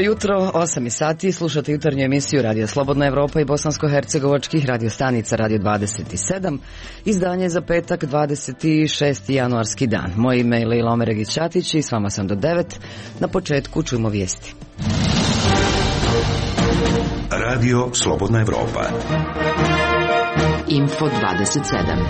jutro, 8 sati, slušate jutarnju emisiju Radio Slobodna Evropa i bosansko-hercegovačkih radiostanica Radio 27, izdanje za petak 26. januarski dan. Moje ime je Leila Omeregić-Ćatić i s vama sam do 9. Na početku čujemo vijesti. Radio Slobodna Evropa. Info 27.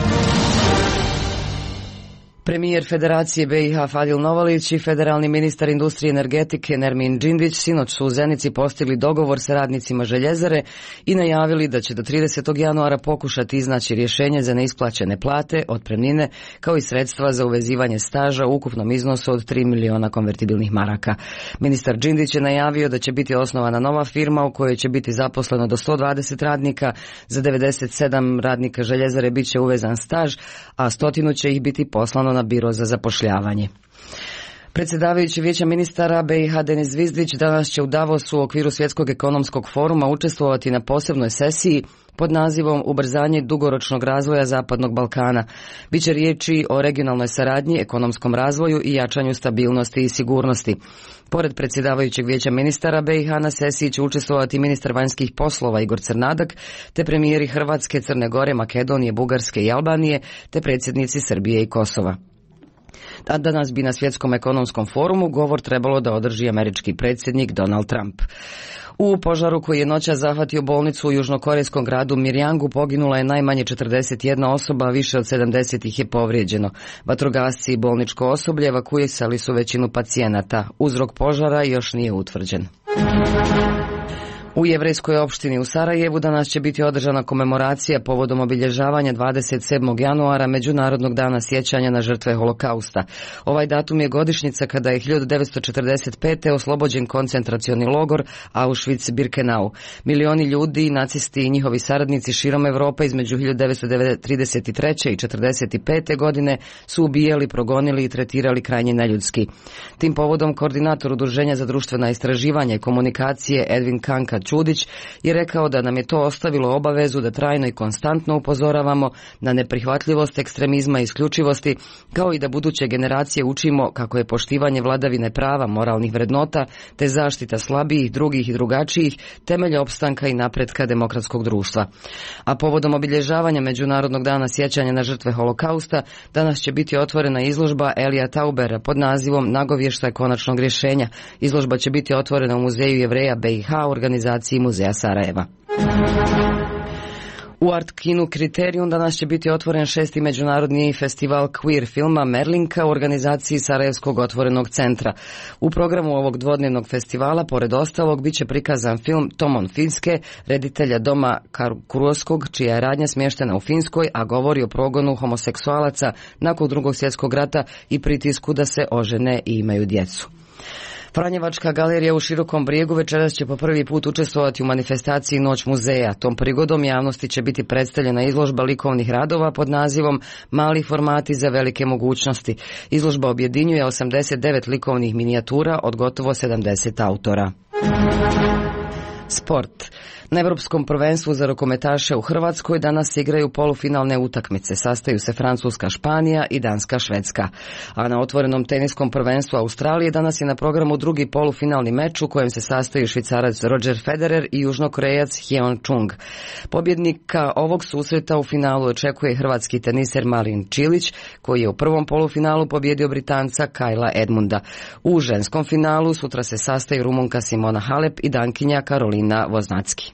Premijer Federacije BiH Fadil Novalić i federalni ministar industrije i energetike Nermin Džindić sinoć su u Zenici postigli dogovor sa radnicima željezare i najavili da će do 30. januara pokušati iznaći rješenje za neisplaćene plate, otpremnine, kao i sredstva za uvezivanje staža u ukupnom iznosu od 3 miliona konvertibilnih maraka. Ministar Džindić je najavio da će biti osnovana nova firma u kojoj će biti zaposleno do 120 radnika, za 97 radnika željezare bit će uvezan staž, a 100 će ih biti poslano na biro za zapošljavanje. Predsjedavajući Vijeća ministara BiH Denis Zvizdić danas će u Davosu u okviru Svjetskog ekonomskog foruma učestvovati na posebnoj sesiji pod nazivom Ubrzanje dugoročnog razvoja Zapadnog Balkana. Biće riječi o regionalnoj saradnji, ekonomskom razvoju i jačanju stabilnosti i sigurnosti. Pored predsjedavajućeg Vijeća ministara BiH na sesiji će učestvovati ministar vanjskih poslova Igor Crnadak, te premijeri Hrvatske, Crne Gore, Makedonije, Bugarske i Albanije, te predsjednici Srbije i Kosova. A danas bi na Svjetskom ekonomskom forumu govor trebalo da održi američki predsjednik Donald Trump. U požaru koji je noćas zahvatio bolnicu u južnokorejskom gradu Mirjangu poginula je najmanje 41 osoba, a više od 70 ih je povrijeđeno. Vatrogasci i bolničko osoblje evakuirali su većinu pacijenata. Uzrok požara još nije utvrđen. U jevrejskoj opštini u Sarajevu danas će biti održana komemoracija povodom obilježavanja 27. januara Međunarodnog dana sjećanja na žrtve holokausta. Ovaj datum je godišnjica kada je 1945. oslobođen koncentracioni logor Auschwitz-Birkenau. Milioni ljudi, nacisti i njihovi saradnici širom Europe između 1933. i 1945. godine su ubijali, progonili i tretirali krajnje neljudski. Tim povodom koordinator Udruženja za društvena istraživanja i komunikacije Edvin Kanka Čudić je rekao da nam je to ostavilo obavezu da trajno i konstantno upozoravamo na neprihvatljivost ekstremizma i isključivosti, kao i da buduće generacije učimo kako je poštivanje vladavine prava, moralnih vrednota te zaštita slabijih, drugih i drugačijih temelj opstanka i napretka demokratskog društva. A povodom obilježavanja Međunarodnog dana sjećanja na žrtve holokausta danas će biti otvorena izložba Elija Taubera pod nazivom Nagovještaj konačnog rješenja. Izložba će biti otvorena u Muzeju Jevreja BiH u organizaciji Muzeja Sarajeva. U Art kinu Kriterijum danas će biti otvoren 6. međunarodni festival queer filma Merlinka u organizaciji Sarajevskog otvorenog centra. U programu ovog dvodnevnog festivala, pored ostalog, bit će prikazan film Tomon Finske, reditelja Doma Kurovskog, čija je radnja smještena u Finskoj, a govori o progonu homoseksualaca nakon Drugog svjetskog rata i pritisku da se ožene i imaju djecu. Franjevačka galerija u Širokom Brijegu večeras će po prvi put učestvovati u manifestaciji Noć muzeja. Tom prigodom javnosti će biti predstavljena izložba likovnih radova pod nazivom Mali formati za velike mogućnosti. Izložba objedinjuje 89 likovnih minijatura od gotovo 70 autora. Sport. Na Europskom prvenstvu za rukometaše u Hrvatskoj danas igraju polufinalne utakmice. Sastaju se Francuska, Španija i Danska, Švedska. A na otvorenom teniskom prvenstvu Australije danas je na programu drugi polufinalni meč u kojem se sastaju Švicarac Roger Federer i Južnokorejac Hyeon Chung. Pobjednika ovog susreta u finalu očekuje hrvatski teniser Marin Čilić, koji je u prvom polufinalu pobjedio Britanca Kajla Edmunda. U ženskom finalu sutra se sastaju Rumunka Simona Halep i Dankinja Karolina Voznacki.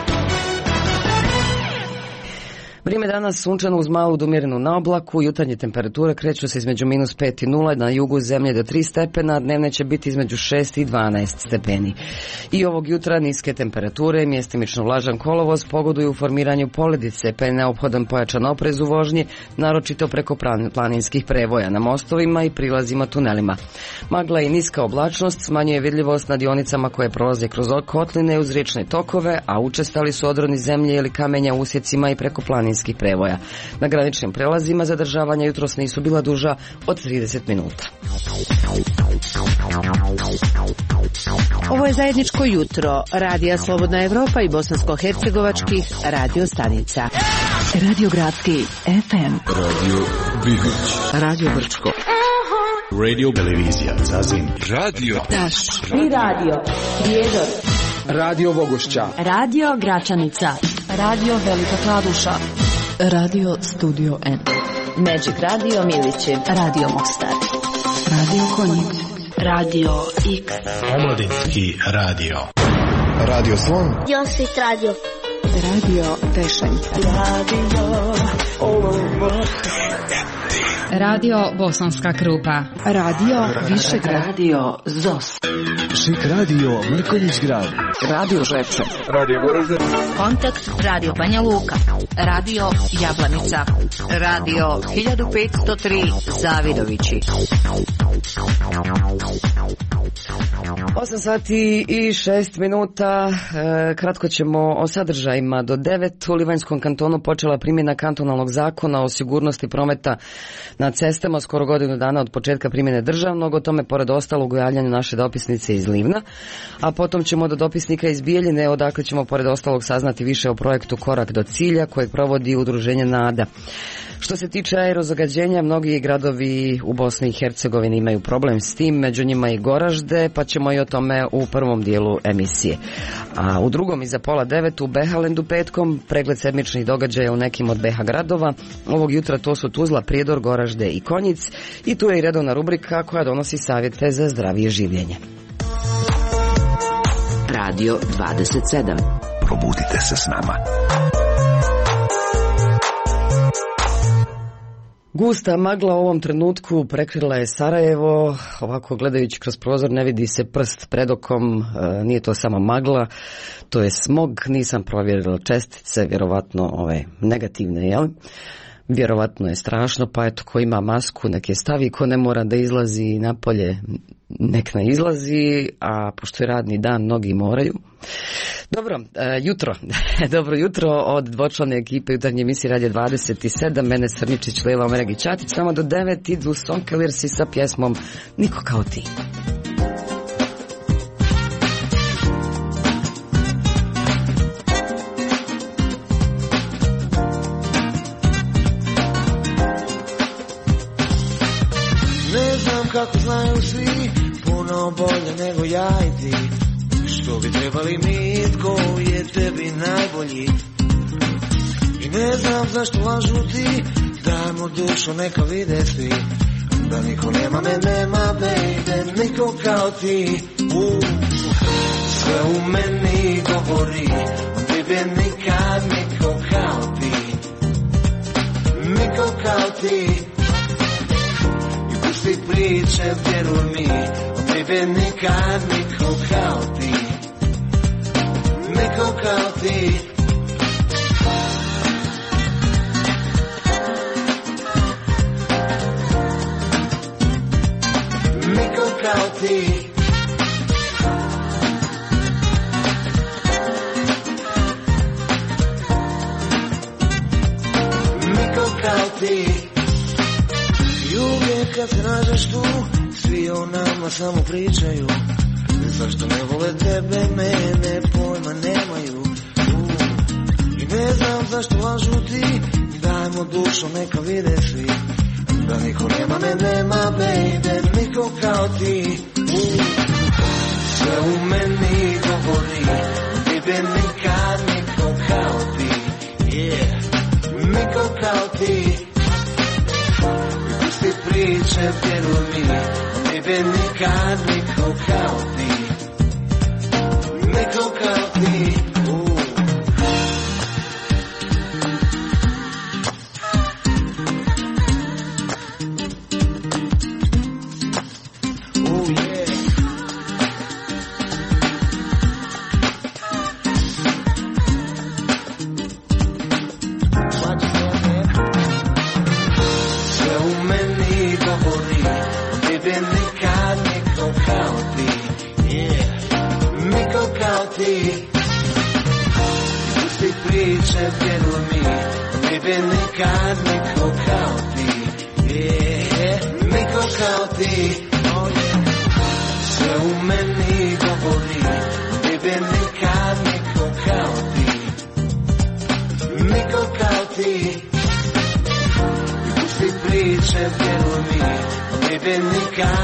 Vrijeme danas sunčano uz malu do umjerenu naoblaku, jutarnje temperature kreću se između -5 i 0, na jugu zemlje do 3 stepena, dnevne će biti između 6 i 12 stepeni. I ovog jutra niske temperature, mjestimično vlažan kolovoz pogoduju u formiranju poledice, pa je neophodan pojačan oprez u vožnji, naročito preko planinskih prevoja na mostovima i prilazima tunelima. Magla i niska oblačnost smanjuje vidljivost na dionicama koje prolaze kroz kotline uz riječne tokove, a učestali su odroni zemlje ili kamenja u usjecima i preko planinskih prevoja. Na graničnim prelazima zadržavanja jutros nisu bila duža od 30 minuta. Ovo je zajedničko jutro Radija Slobodna Evropa i bosansko-hercegovačkih radio stanica. Radio Gradski FM, Radio Bihać, Radio Brčko, Radio, televizija, Zazin, radio, Taš i radio, Prijedor, Radio Bogošća, Radio Gračanica, Radio Velika Kladuša, Radio Studio N, Magic Radio Milići, Radio Mostar, Radio Konjic, Radio X, Omladinski radio, Radio Slon, Josip Radio, Radio Tešanica, Radio Bosanska Krupa, Radio Višegrad, Radio Zos, Šik Radio Mrkonjić Grad, Radio Žepče, Radio Goražde, Kontakt Radio Banja Luka, Radio Jablanica, Radio 1503 Zavidovići. 8 sati i 6 minuta, kratko ćemo o sadržajima. Do 9 u Livanjskom kantonu počela primjena kantonalnog zakona o sigurnosti prometa na cestama, skoro godinu dana od početka primjene državnog, o tome pored ostalog u javljanju naše dopisnice iz Livna, a potom ćemo do dopisnika iz Bijeljine, odakle ćemo pored ostalog saznati više o projektu Korak do cilja kojeg provodi udruženje NADA. Što se tiče aerozagađenja, mnogi gradovi u Bosni i Hercegovini imaju problem s tim, među njima i Goražde, pa ćemo i o tome u prvom dijelu emisije. A u drugom iza 8:30 u Behalendu petkom pregled sedmičnih događaja u nekim od BH gradova. Ovog jutra to su Tuzla, Prijedor, Goražde i Konjic, i tu je i redovna rubrika koja donosi savjete za zdravije življenje. Radio 27. Probudite se s nama. Gusta magla u ovom trenutku prekrila je Sarajevo, ovako gledajući kroz prozor ne vidi se prst pred okom, nije to samo magla, to je smog, nisam provjerila čestice, vjerovatno ove negativne, jel? Vjerovatno je strašno, pa eto, ko ima masku nek je stavi, ko ne mora da izlazi napolje nek ne izlazi, a pošto je radni dan mnogi moraju. Dobro, dobro jutro od dvočlane ekipe jutarnje emisije Radio 27, mene Srničić, Lela Omereg i Ćatić, samo do 9 idu Sonkelirsi sa pjesmom Niko kao ti. Ne znam kako znaju svi, puno bolje nego ja i ti. Što bi trebali mi, tko je tebi najbolji? I ne znam zašto lažu ti, dajmo dušu neka vide svi. Da niko nema me, nema baby, niko kao ti. Sve u meni govori, baby nikad niko kao ti. Niko kao ti. I pusti priče, vjeruj mi, baby nikad niko kao ti. Niko kao ti. Niko kao ti. Niko kao ti. I uvijek kad se nađeš tu, svi o nama samo pričaju. Zašto ne vole tebe, mene pojma nemaju. I ne znam zašto lažu ti, dajmo dušu neka vide svi. Da niko nema me, nema baby, niko kao ti. Sve u meni govori, baby nikad niko kao ti. Yeah, niko kao ti. I pusti priče, vjeruj mi, baby nikad niko kao ti. Niko kao ti. Nikad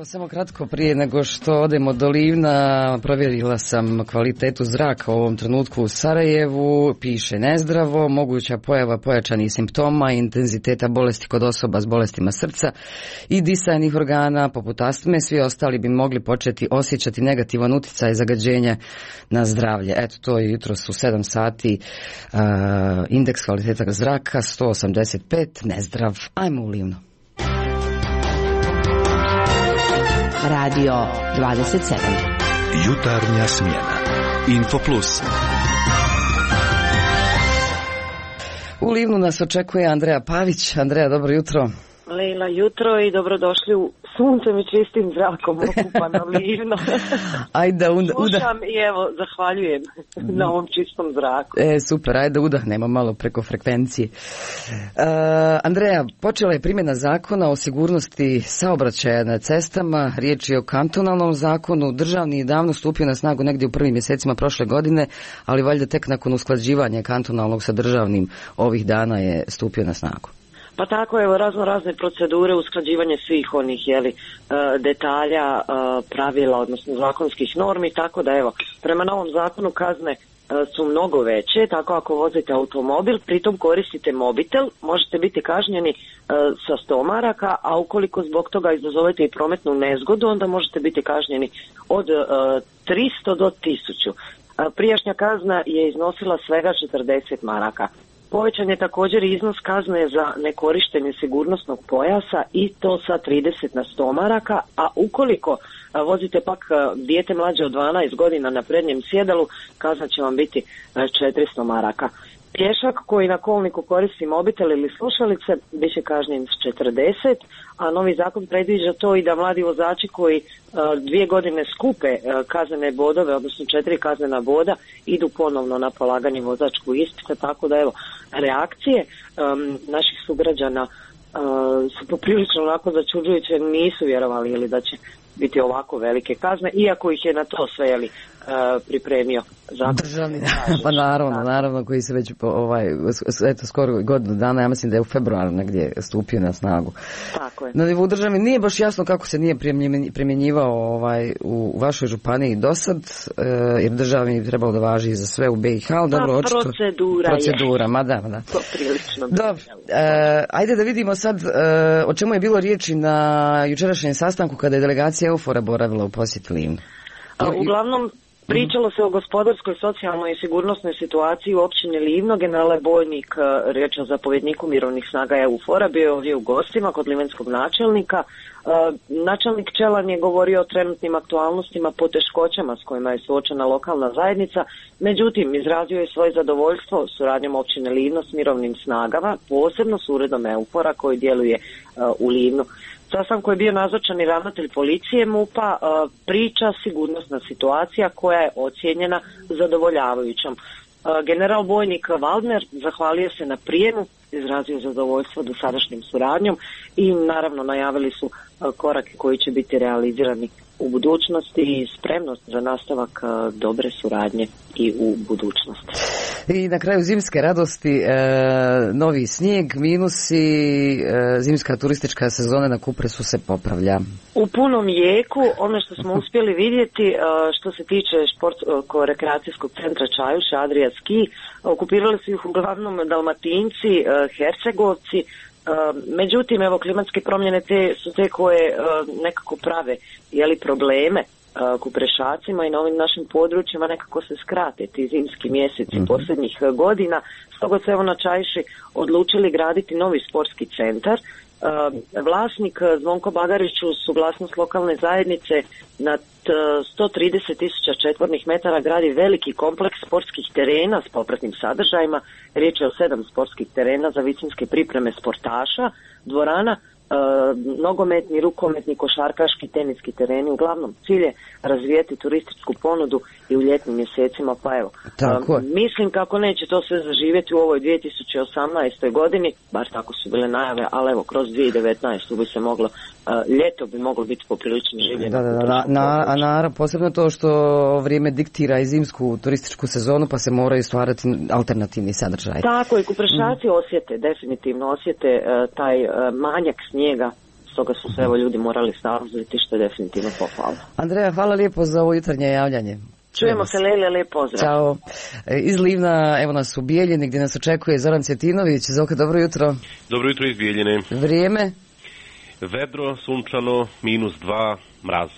samo kratko prije nego što odemo do Livna, provjerila sam kvalitetu zraka u ovom trenutku u Sarajevu, piše nezdravo, moguća pojava pojačanih simptoma i intenziteta bolesti kod osoba s bolestima srca i disajnih organa poput astme, svi ostali bi mogli početi osjećati negativan utjecaj zagađenja na zdravlje. Eto, to je jutros u 7 sati indeks kvaliteta zraka 185, nezdrav. Ajmo u Livno. Radio 27. Jutarnja smjena. Info Plus. U Livnu nas očekuje Andreja Pavić. Andreja, dobro jutro. Lejla, jutro i dobrodošli u suncem i čistim zrakom okupano Livno. Ajde, slušam i evo, zahvaljujem na ovom čistom zraku. Super, ajde udahnemo malo preko frekvencije. Andreja, počela je primjena zakona o sigurnosti saobraćaja na cestama. Riječ je o kantonalnom zakonu. Državni je davno stupio na snagu negdje u prvim mjesecima prošle godine, ali valjda tek nakon usklađivanja kantonalnog sa državnim ovih dana je stupio na snagu. Pa tako, evo, razne procedure, usklađivanje svih onih detalja, pravila, odnosno zakonskih normi, tako da evo, prema novom zakonu kazne su mnogo veće, tako ako vozite automobil, pritom koristite mobitel, možete biti kažnjeni sa 100 maraka, a ukoliko zbog toga izazovete i prometnu nezgodu, onda možete biti kažnjeni od 300 do 1000. Prijašnja kazna je iznosila svega 40 maraka. Povećan je također iznos kazne za nekorištenje sigurnosnog pojasa i to sa 30 na 100 maraka, a ukoliko vozite pak dijete mlađe od 12 godina na prednjem sjedalu, kazna će vam biti 400 maraka. Pješak koji na kolniku koristi mobitel ili slušalice bit će kažnjen s 40, a novi zakon predviđa to i da mladi vozači koji 2 godine skupe kaznene bodove, odnosno 4 kaznena boda, idu ponovno na polaganje vozačkog ispita, tako da evo, reakcije naših sugrađana su poprilično onako začuđujuće, nisu vjerovali ili da će biti ovako velike kazne, iako ih je na to sve pripremio zakon. Državni, pa naravno, koji se već skoro godinu dana, ja mislim da je u februaru negdje stupio na snagu. Tako je. Na nivou državni nije baš jasno kako se nije primjenjivao u vašoj županiji do sad, jer državni bi trebalo da važi za sve u BiH, ali dobro, očito. Procedura, ma da. To prilično. Dobro, ajde da vidimo sad o čemu je bilo riječi na jučerašnjem sastanku kada je delegacija EUFOR-a boravila u posjeti Livnu. Uglavnom, pričalo se o gospodarskoj, socijalnoj i sigurnosnoj situaciji u općini Livno. General Bojnik, riječ o zapovjedniku mirovnih snaga EUFOR-a, bio je ovdje u gostima kod livenskog načelnika. Načelnik Čelan je govorio o trenutnim aktualnostima, poteškoćama s kojima je suočena lokalna zajednica, međutim izrazio je svoje zadovoljstvo suradnjom općine Livno s mirovnim snagama, posebno s uredom EUFOR-a koji djeluje u Livnu. Sastanku je bio nazočan i ravnatelj policije MUP-a, priča sigurnosna situacija koja je ocijenjena zadovoljavajućom. General bojnik Waldner zahvalio se na prijemu, izrazio zadovoljstvo dosadašnjim suradnjom i naravno najavili su korake koji će biti realizirani u budućnosti i spremnost za nastavak dobre suradnje i u budućnosti. I na kraju zimske radosti, novi snijeg, minusi, zimska turistička sezona na Kupresu se popravlja. U punom jeku, ono što smo uspjeli vidjeti što se tiče športsko-rekreacijskog centra Čajuša, Adria Ski, okupirali su ih uglavnom Dalmatinci, Hercegovci. Međutim, evo, klimatske promjene su te koje nekako prave probleme Kuprešacima i na ovim našim područjima nekako se skrate ti zimski mjeseci posljednjih godina. Stoga se evo na Čajši odlučili graditi novi sportski centar. Vlasnik Zvonko Bagarić uz suglasnost lokalne zajednice nad 130.000 četvornih metara gradi veliki kompleks sportskih terena s popratnim sadržajima. Riječ je o 7 sportskih terena za visinske pripreme sportaša, dvorana, nogometni, rukometni, košarkaški, teniski tereni. Uglavnom cilj je razvijeti turističku ponudu i u ljetnim mjesecima, pa evo. Mislim kako neće to sve zaživjeti u ovoj 2018. godini, bar tako su bile najave, ali evo kroz 2019. bi se moglo, ljeto bi moglo biti poprilično življeno. A posebno to što vrijeme diktira i zimsku turističku sezonu, pa se moraju stvarati alternativni sadržaj. Tako i Kuprešaci osjete, definitivno osjete taj manjak snijega stoga su se evo ljudi morali snalaziti, što je definitivno pohvalno. Andreja, hvala lijepo za ovo jutarnje javljanje. Čujemo se, Lelija, lijep pozdrav. Ćao. Iz Livna, evo nas u Bijeljini gdje nas očekuje Zoran Cvjetinović. Zoka, dobro jutro. Dobro jutro iz Bijeljine. Vrijeme? Vedro, sunčano, -2, mraz.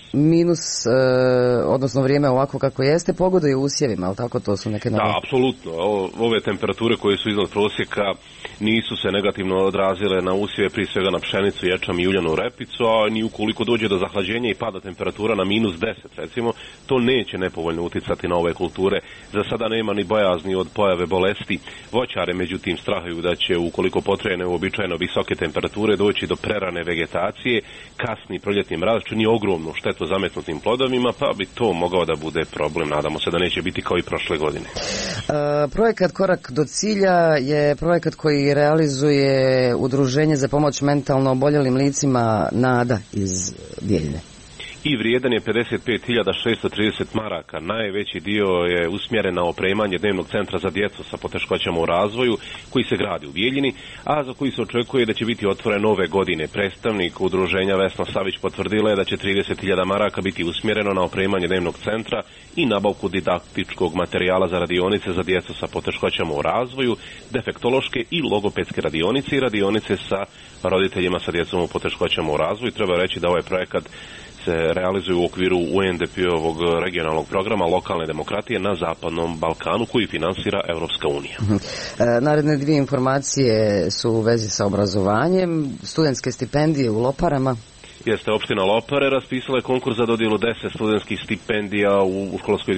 Odnosno vrijeme ovako kako jeste, pogoduje usjevima, ali tako to su neke nove? Da, apsolutno. Ove temperature koje su iznad prosjeka nisu se negativno odrazile na usjeve, prije svega na pšenicu, ječam i uljanu repicu, a ni ukoliko dođe do zahlađenja i pada temperatura na -10, recimo, to neće nepovoljno uticati na ove kulture. Za sada nema ni bojazni od pojave bolesti. Voćare, međutim, strahaju da će, ukoliko potraje neuobičajeno visoke temperature, doći do prerane vegetacije, kasni proljetni mraz čini ogromnu štetu zametnutim plodovima, pa bi to mogao da bude problem. Nadamo se da neće biti kao i prošle godine. Projekat Korak do cilja je projekat koji realizuje Udruženje za pomoć mentalno oboljelim licima NADA iz Bijeljine. I vrijedan je 55.630 maraka. Najveći dio je usmjeren na opremanje dnevnog centra za djecu sa poteškoćama u razvoju koji se gradi u Bijeljini, a za koji se očekuje da će biti otvoren ove godine. Predstavnik udruženja Vesna Savić potvrdila je da će 30.000 maraka biti usmjereno na opremanje dnevnog centra i nabavku didaktičkog materijala za radionice za djecu sa poteškoćama u razvoju, defektološke i logopedske radionice i radionice sa roditeljima sa djecom u poteškoćama u razvoju. Treba reći da ovaj projekat se realizuje u okviru UNDP-ovog regionalnog programa lokalne demokratije na Zapadnom Balkanu koji finansira Europska unija. Naredne dvije informacije su u vezi sa obrazovanjem, studentske stipendije u Loparama. Jeste, opština Lopare raspisala je konkurs za dodjelu 10 studentskih stipendija u školskoj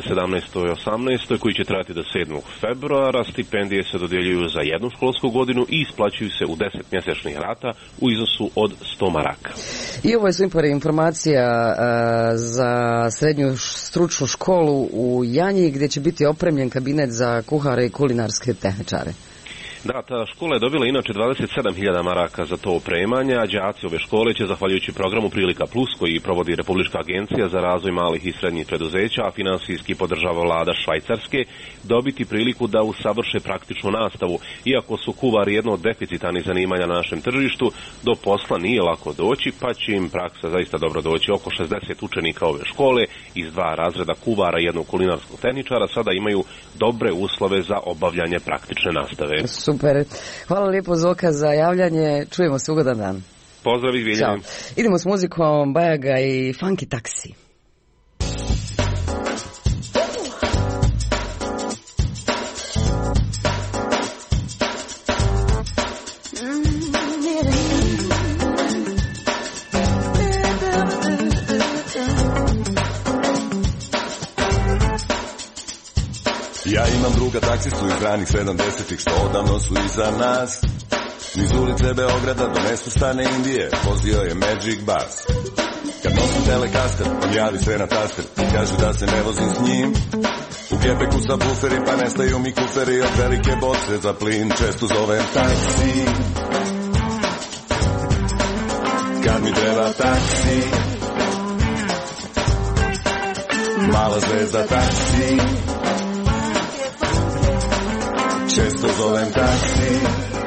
2017-18 koji će trajati do 7. februara. Stipendije se dodjeljuju za jednu školsku godinu i isplaćuju se u 10 mjesečnih rata u iznosu od 100 maraka. I ovo je super informacija za srednju stručnu školu u Janji gdje će biti opremljen kabinet za kuhare i kulinarske tehničare. Da, ta škola je dobila inače 27.000 maraka za to opremanje, a đaci ove škole će, zahvaljujući programu Prilika Plus koji provodi Republička agencija za razvoj malih i srednjih preduzeća, a finansijski podržava vlada Švajcarske, dobiti priliku da usavrše praktičnu nastavu. Iako su kuvari jedno od deficitarnih zanimanja na našem tržištu, do posla nije lako doći, pa će im praksa zaista dobro doći. Oko 60 učenika ove škole iz 2 razreda kuvara i jednog kulinarskog tehničara sada imaju dobre uslove za obavljanje praktične nastave. Super. Hvala lijepo Zoka za javljanje. Čujemo se, ugodan dan. Pozdrav iz Bijeljine. Idemo s muzikom Bajaga i Funky Taxi. Ja imam druga taksistu iz ranih 70-ih što odavno su iza nas. Niz ulice Beograda do nesvrstane Indije vozio je Magic Bus. Kad nosim Telecaster, on javi sve na taster i kaže da se ne vozim s njim. U gepeku sa buferi pa nestaju mi kuferi od velike boce za plin. Često zovem taksi kad mi treba taksi. Mala zvezda taksi, često zovem taksi.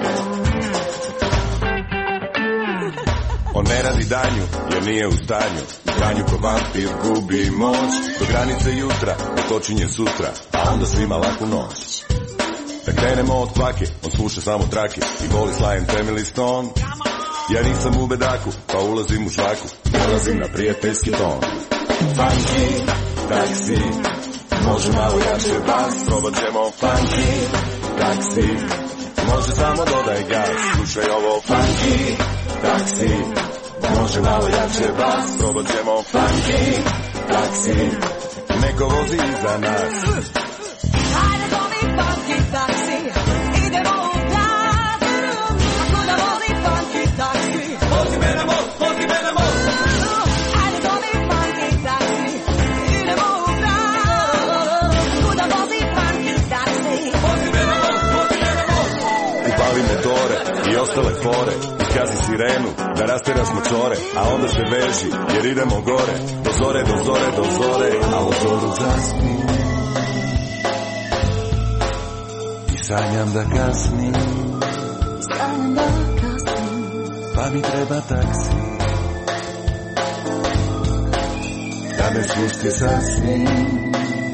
On ne radi danju jer nije u stanju. U danju ko vampir gubi moć. Do granice jutra otočinje sutra, a onda svima laku noć. Da krenemo od kvake, on sluša samo trake i voli Sly and Family Stone. Ja nisam u bedaku, pa ulazim u žvaku, ulazim na prijateljski ton. Funky taksi, može malo jače bas, probat ćemo funky taksi, može samo dodaj gas. Slušaj ovo funky taksi, može malo jače bas, probat ćemo funky taksi, neko vozi iza nas. Hajde zove funky taksi, idemo u grad, ako da voli funky taksi, vozi me na mol, vozi me na mol. Hajde zove funky taksi, idemo u grad, ako da voli funky taksi, vozi me na mol, vozi me na mol. Upali metore i ostale fore, kazi sirenu, da rasteraš močore, a onda se veži, jer idemo gore, do zore, do zore, do zore, a u zoru zasnim. I sanjam da kasnim, pa mi treba taksi. me spusti sasvim.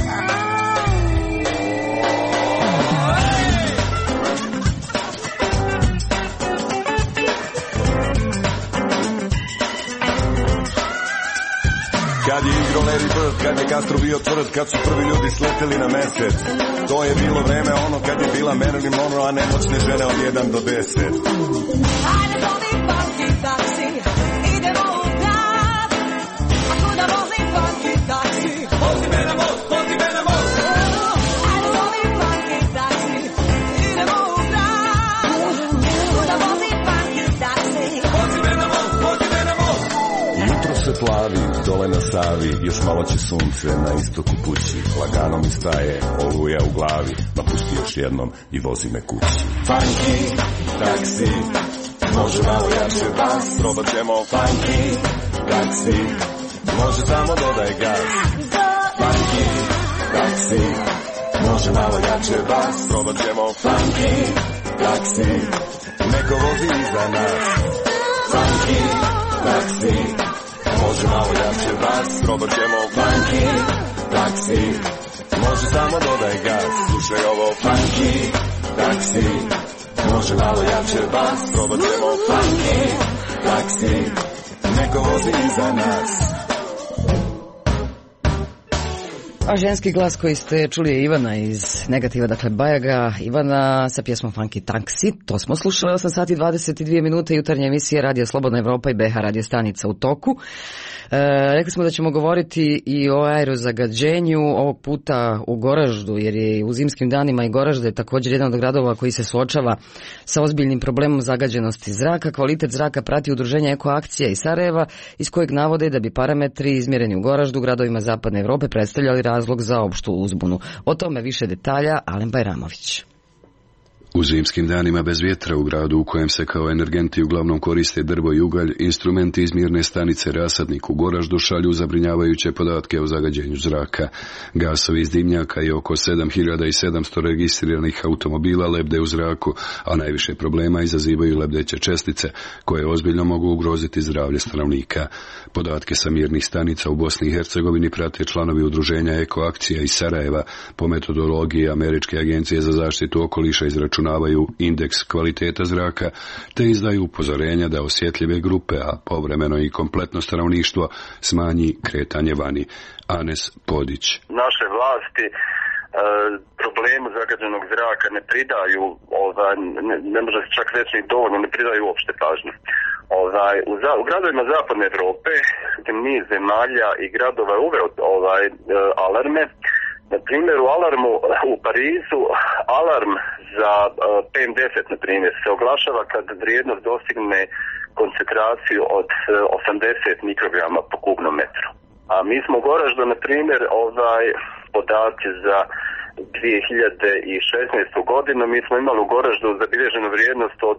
Kad je igro Larry Bird, kad je Castro bio tvrd, kad su prvi ljudi sleteli na mesec. To je bilo vreme ono kad je bila Marilyn Monroe, a nemoćne žene od 1 do 10. Ajde volim funky taksi, idemo u grad. Ako da volim funky taksi, vozi me na most, vozi me na most. Ajde volim funky taksi, idemo u grad. Ako da volim funky taksi, vozi me na most, vozi me na most. Jutro se plavi, dole na Savi, još malo će sunce na istoku pući. Lagano mi staje, oluja u glavi, pa pusti još jednom i vozi me kući. Funky taksi, može malo jače bas, probat ćemo funky taksi, može samo dodaj gas. Funky taksi, može malo jače bas, probat ćemo funky taksi, neko vozi iza nas. Funky taksi, može malo jače bas, probat ćemo funky taksi, može samo dodaj gas. Slušaj ovo funky taksi, može malo jače bas, probat ćemo funky taksi, neko vozi iza nas. A ženski glas koji ste čuli je Ivana iz Negativa, dakle Bajaga. Ivana sa pjesmom Funky Taxi, to smo slušali. 8 sati 22 minute, jutarnja emisija Radio Slobodna Evropa i BH radio stanica u toku. Rekli smo da ćemo govoriti i o aerozagađenju, ovog puta u Goraždu, jer je u zimskim danima i Goražde je također jedan od gradova koji se suočava sa ozbiljnim problemom zagađenosti zraka. Kvalitet zraka prati udruženje Ekoakcija iz Sarajeva, iz kojeg navode da bi parametri izmjereni u Goraždu, gradovima Zapadne Evrope, predstavljali razlog za opštu uzbunu. O tome više detalja Alen Bajramović. U zimskim danima bez vjetra u gradu u kojem se kao energenti uglavnom koriste drvo i ugalj, instrumenti izmjerne stanice Rasadnik u Goraždu šalju zabrinjavajuće podatke o zagađenju zraka. Gasovi iz dimnjaka i oko 7700 registriranih automobila lebde u zraku, a najviše problema izazivaju lebdeće čestice koje ozbiljno mogu ugroziti zdravlje stanovnika. Podatke sa mjernih stanica u Bosni i Hercegovini prate članovi udruženja Ekoakcija iz Sarajeva. Po metodologiji Američke agencije za zaštitu okoliša izračunavaju indeks kvaliteta zraka te izdaju upozorenja da osjetljive grupe, a povremeno i kompletno stanovništvo, smanji kretanje vani. Anes Podić. Naše vlasti problemu zagađenog zraka ne pridaju, ne može se čak reći ni dovoljno, ne pridaju uopšte pažnju. U gradovima Zapadne Evrope niz zemalja i gradova uveo alarme. Na primjer, u alarmu u Parizu, alarm za PM10, na primjer, se oglašava kad vrijednost dostigne koncentraciju od 80 mikrograma po kubnom metru. A mi smo u Goraždu, na primjer, podaci za 2016. godinu, mi smo imali u Goraždu zabilježenu vrijednost od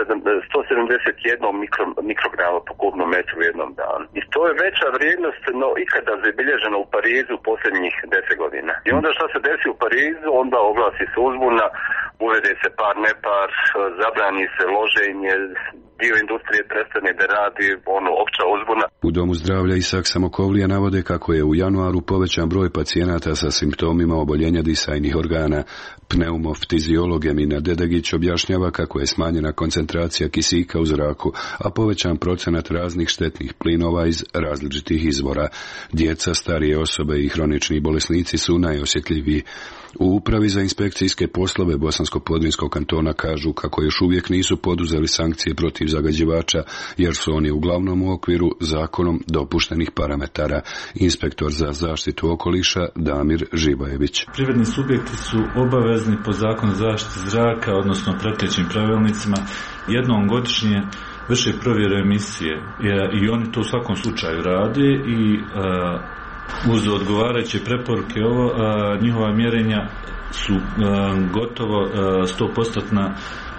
171 mikrograma po kubnom metru u jednom danu. I to je veća vrijednost no ikada zabilježena u Parizu u posljednjih 10 godina. I onda što se desi u Parizu, onda oglasi se uzbuna, uvede se par nepar, zabrani se loženje, dio industrije prestane da radi, opća uzbuna. U Domu zdravlja Isak Samokovlija navode kako je u januaru povećan broj pacijenata sa simptomima oboljenja disajnih organa. Pneumoftiziolog Emina Dedegić objašnjava kako je smanjena koncentracija kisika u zraku, a povećan procenat raznih štetnih plinova iz različitih izvora. Djeca, starije osobe i hronični bolesnici su najosjetljiviji. U Upravi za inspekcijske poslove Bosansko-Podrinjskog kantona kažu kako još uvijek nisu poduzeli sankcije protiv zagađivača, jer su oni uglavnom u okviru zakonom dopuštenih parametara. Inspektor za zaštitu okoliša Damir Žibajević. Privredni subjekti su obavezni po zakonu zaštite zraka, odnosno pratećim pravilnicima, jednom godišnje vrše provjeru emisije i oni to u svakom slučaju rade i uz odgovarajuće preporuke njihova mjerenja su gotovo 100%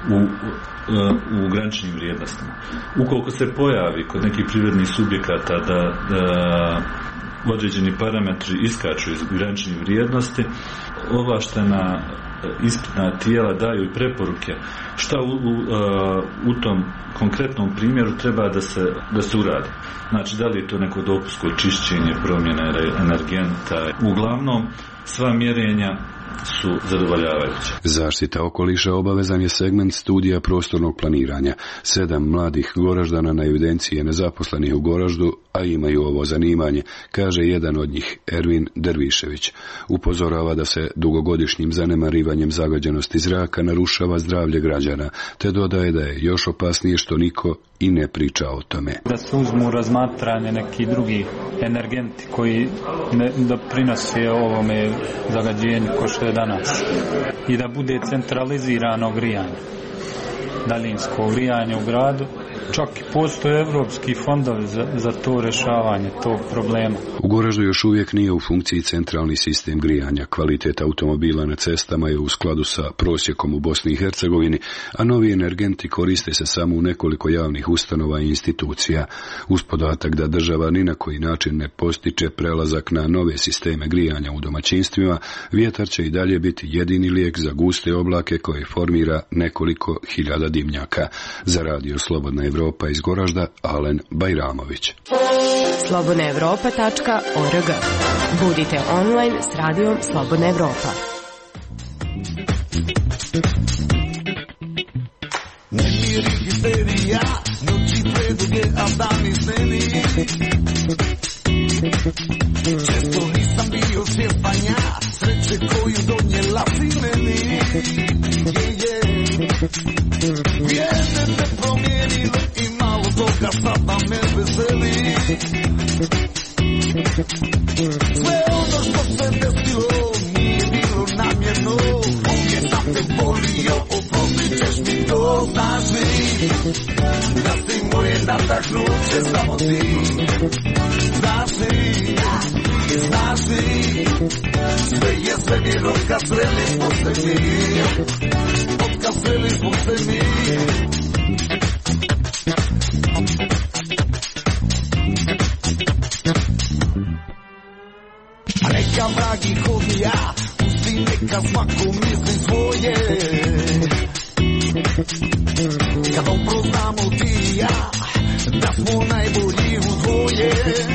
u graničnim vrijednostima. Ukoliko se pojavi kod nekih privrednih subjekata da određeni parametri iskaču iz graničnih vrijednosti, ovlaštena ispitna tijela daju i preporuke šta u tom konkretnom primjeru treba da se uradi. Znači, da li je to neko dopunsko čišćenje, promjena energenta. Uglavnom, sva mjerenja su zadovoljavajuće. Zaštita okoliša obavezan je segment studija prostornog planiranja. 7 mladih Goraždana na evidenciji je nezaposlenih u Goraždu, a imaju ovo zanimanje, kaže jedan od njih, Ervin Dervišević. Upozorava da se dugogodišnjim zanemarivanjem zagađenosti zraka narušava zdravlje građana, te dodaje da je još opasnije što niko i ne priča o tome. Da se uzmu u razmatranje neki drugi energenti koji ne doprinose ovome zagađenju ko što je danas i da bude centralizirano grijanje, daljinsko grijanje u gradu. Čak i postoje evropski fondovi za to rješavanje tog problema. U Goraždu još uvijek nije u funkciji centralni sistem grijanja. Kvalitet automobila na cestama je u skladu sa prosjekom u Bosni i Hercegovini, a novi energenti koriste se samo u nekoliko javnih ustanova i institucija. Uz podatak da država ni na koji način ne postiče prelazak na nove sisteme grijanja u domaćinstvima, vjetar će i dalje biti jedini lijek za guste oblake koje formira nekoliko hiljada dimnjaka. Za Radio Slobodna Evropa iz Goražda, Alen Bajramović. slobodnaevropa.org. Budite online s radijom Slobodna Evropa. Nemiri histerija, noći preduge, a dani seni. Često nisam bio svjestan ja, sreće koju donijela si meni. Vrijeme me promijenilo i malo toga sada me veseli. Sve ono što se desilo nije bilo namjerno. Uvijek sam te volio, oprostit ćeš mi to, znaš li da si moje nadahnuće, samo ti. Znaš li, znaš li, sve je svemirno kad sreli smo se mi. Kad sreli smo se mi. A neka vragi hodi ja, pusti neka svako misli svoje. Kad upoznamo ti i ja, da smo najbolji u dvoje.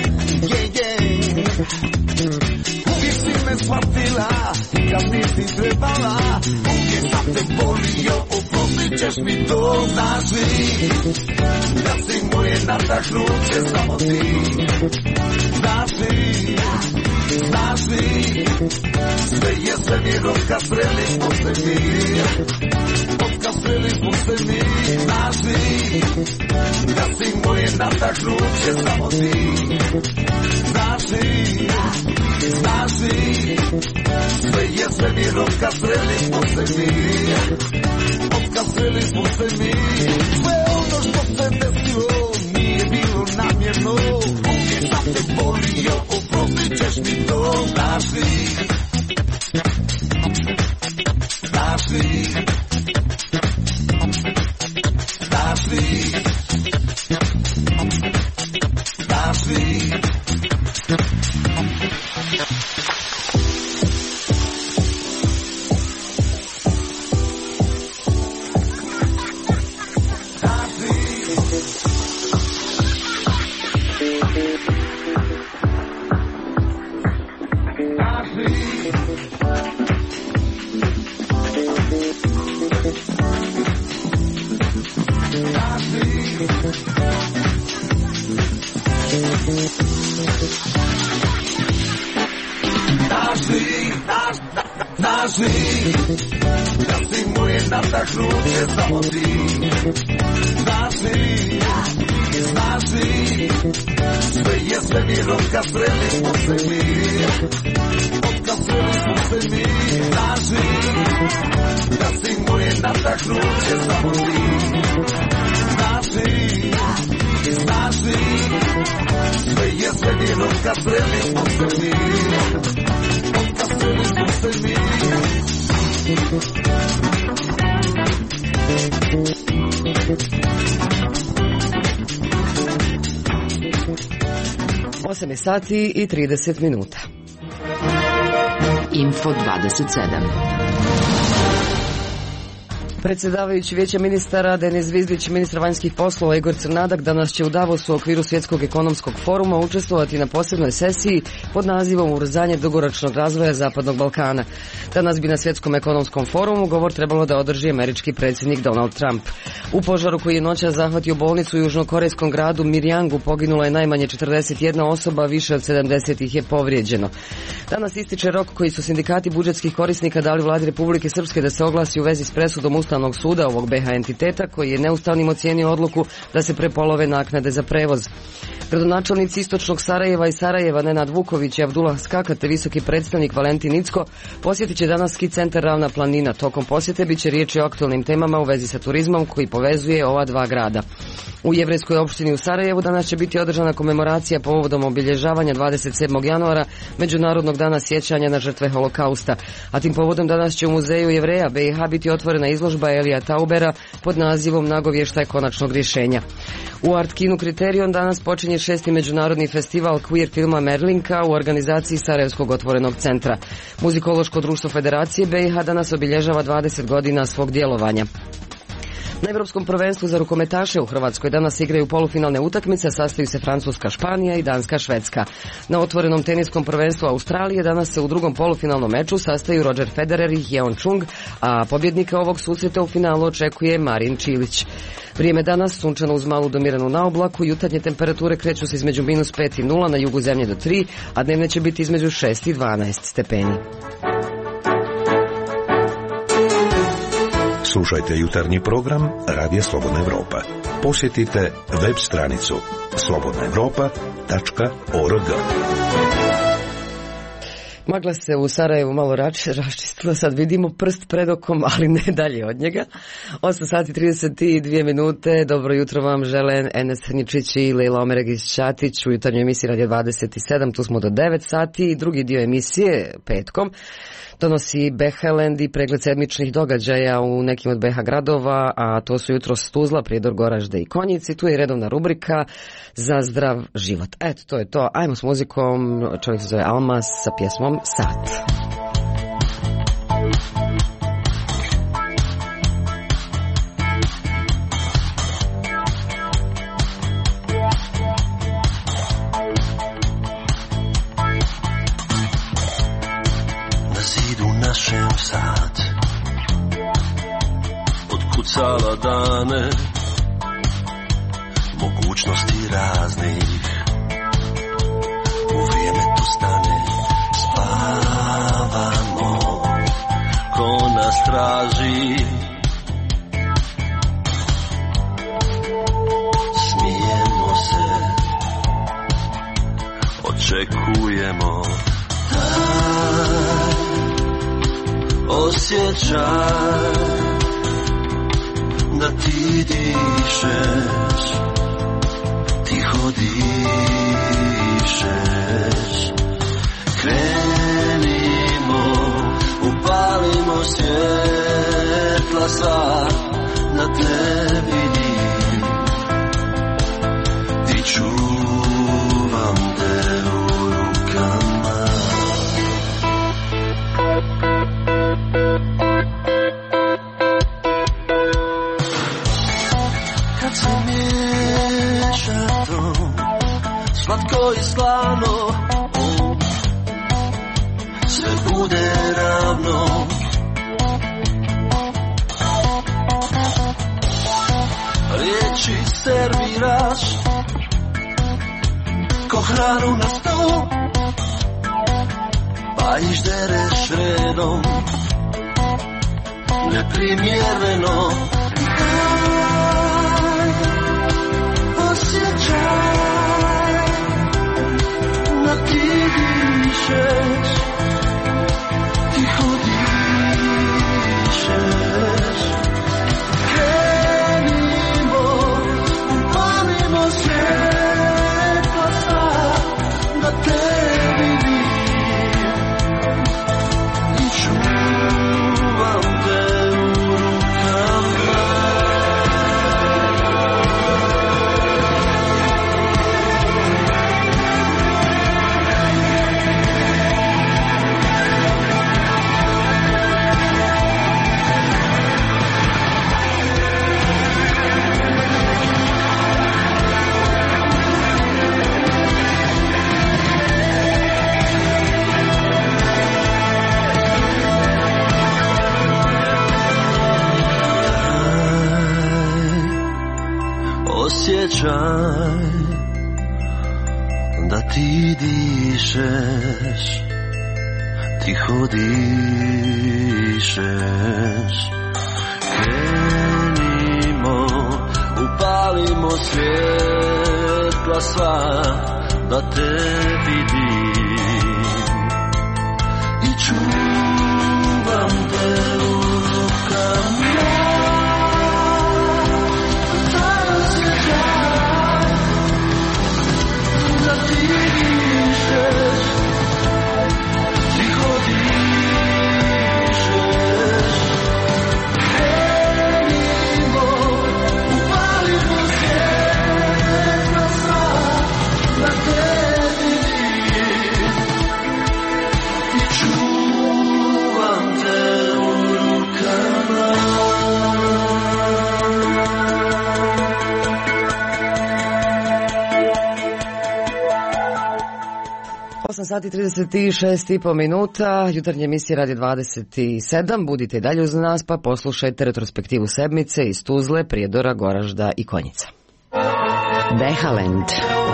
Uvijek si me shvatila, kad nisi trebala. Uvijek sam te volio, oprostit ćeš mi to, znaš li da si moje nadahnuće, samo ti. Znaš li, znaš li, sve je svemirno kad sreli smo se mi. Kad sreli smo se mi, znaš li da si moje nadahnuće, samo ti. Znaš li, znaš li, sve je svemirno kad sreli smo se mi. Kad sreli smo se mi. Sve ono što se desilo nije bilo namjerno. Uvijek sam te volio, oprostit ćeš mi to, znaš li. Znaš li, znaš li, znaš li. Znaš li da si moje nadahnuće, samo ti. Znaš li, znaš li, sve je svemirno kad sreli smo se mi. Kad sreli smo se mi. Znaš li da si moje nadahnuće, samo ti. Znaš li, znaš li, sve je svemirno kad sreli smo se mi. Kad sreli smo se mi. 8 sati i 30 minuta. Info 27. Predsjedavajući Vijeća ministara Denis Zvizdić i ministar vanjskih poslova Igor Crnadak danas će u Davosu u okviru Svjetskog ekonomskog foruma učestvovati na posebnoj sesiji pod nazivom Ubrzanje dugoročnog razvoja Zapadnog Balkana. Danas bi na Svjetskom ekonomskom forumu govor trebalo da održi američki predsjednik Donald Trump. U požaru koji je noćas zahvatio bolnicu u južnokorejskom gradu Mirjangu poginulo je najmanje 41 osoba, više od 70 ih je povrijeđeno. Danas ističe rok koji su sindikati budžetskih korisnika dali vladi Republike Srpske da se oglasi u vezi s presudom Ustavnog suda ovog BH entiteta koji je neustavnim ocijenio odluku da se prepolove naknade za prevoz. Gradonačelnici istočnog Sarajeva i Sarajeva Nenad Vuković i Abdullah Skaka te visoki predstavnik Valentin Incko posjetit će danas ski centar Ravna planina. Tokom posjete biće riječi o aktualnim temama u vezi sa turizmom koji povezuje ova dva grada. U jevrejskoj opštini u Sarajevu danas će biti održana komemoracija povodom obilježavanja 27. januara Međunarodnog dana sjećanja na žrtve holokausta. A tim povodom danas će u Muzeju Jevreja BiH biti otvorena izložba Elija Taubera pod nazivom Nagovještaj konačnog rješenja. U Art Kinu Kriterion danas počinje 6. međunarodni festival queer filma Merlinka u organizaciji Sarajevskog otvorenog centra. Muzikološko društvo Federacije BiH danas obilježava 20 godina svog djelovanja. Na Evropskom prvenstvu za rukometaše u Hrvatskoj danas igraju polufinalne utakmice, sastaju se Francuska, Španija i Danska, Švedska. Na otvorenom teniskom prvenstvu Australije danas se u drugom polufinalnom meču sastaju Roger Federer i Hyeon Chung, a pobjednika ovog susreta u finalu očekuje Marin Čilić. Vrijeme danas sunčano uz malu domiranu naoblaku, jutarnje temperature kreću se između -5 i 0, na jugu zemlje do 3, a dnevne će biti između 6 i 12 stepeni. Slušajte jutarnji program Radija Slobodna Evropa. Posjetite web stranicu slobodnaevropa.org. Magla se u Sarajevu malo raščistila, sad vidimo prst pred okom, ali ne dalje od njega. 8 sati 32 minute, dobro jutro vam žele Enes Hrničić i Lejla Omeregić-Ćatić u jutarnjoj emisiji Radio 27, tu smo do 9 sati i drugi dio emisije petkom donosi BH-land i pregled sedmičnih događaja u nekim od BH gradova, a to su jutros Tuzla, Prijedor, Goražde i Konjici. Tu je redovna rubrika za zdrav život. Eto, to je to. Ajmo s muzikom, čovjek se zove Almas sa pjesmom Sat. Našem sat otkucala dane mogućnosti raznih, u vrijeme to stane, spavamo ko nas traži, smijemo se, očekujemo osjećaj da ti dišeš, tiho dišeš. Krenimo, upalimo svjetla sva, na te vidim i čuvam te u rukama. Slatko i slano, sve bude ravno. Riječi serviraš ko hranu na sto, pa išdereš redom neprimjereno. Osjećaj da ti dišeš, tiho dišeš. Krenimo, upalimo svjetla sva, da te vidim i čuvam te u rukama. da ti dišeš, tiho dišeš. Krenimo, upalimo svjetla sva, da te vidim i čuvam te u rukama. Taj osjećaj da ti dišeš, tiho dišeš. Krenimo, upalimo svjetla sva, da te vidim i čuvam te u rukama. 8 sati 36,5 minuta, jutarnje emisije radi 27, budite i dalje uz nas pa poslušajte retrospektivu sedmice iz Tuzle, Prijedora, Goražda i Konjica. Behalend.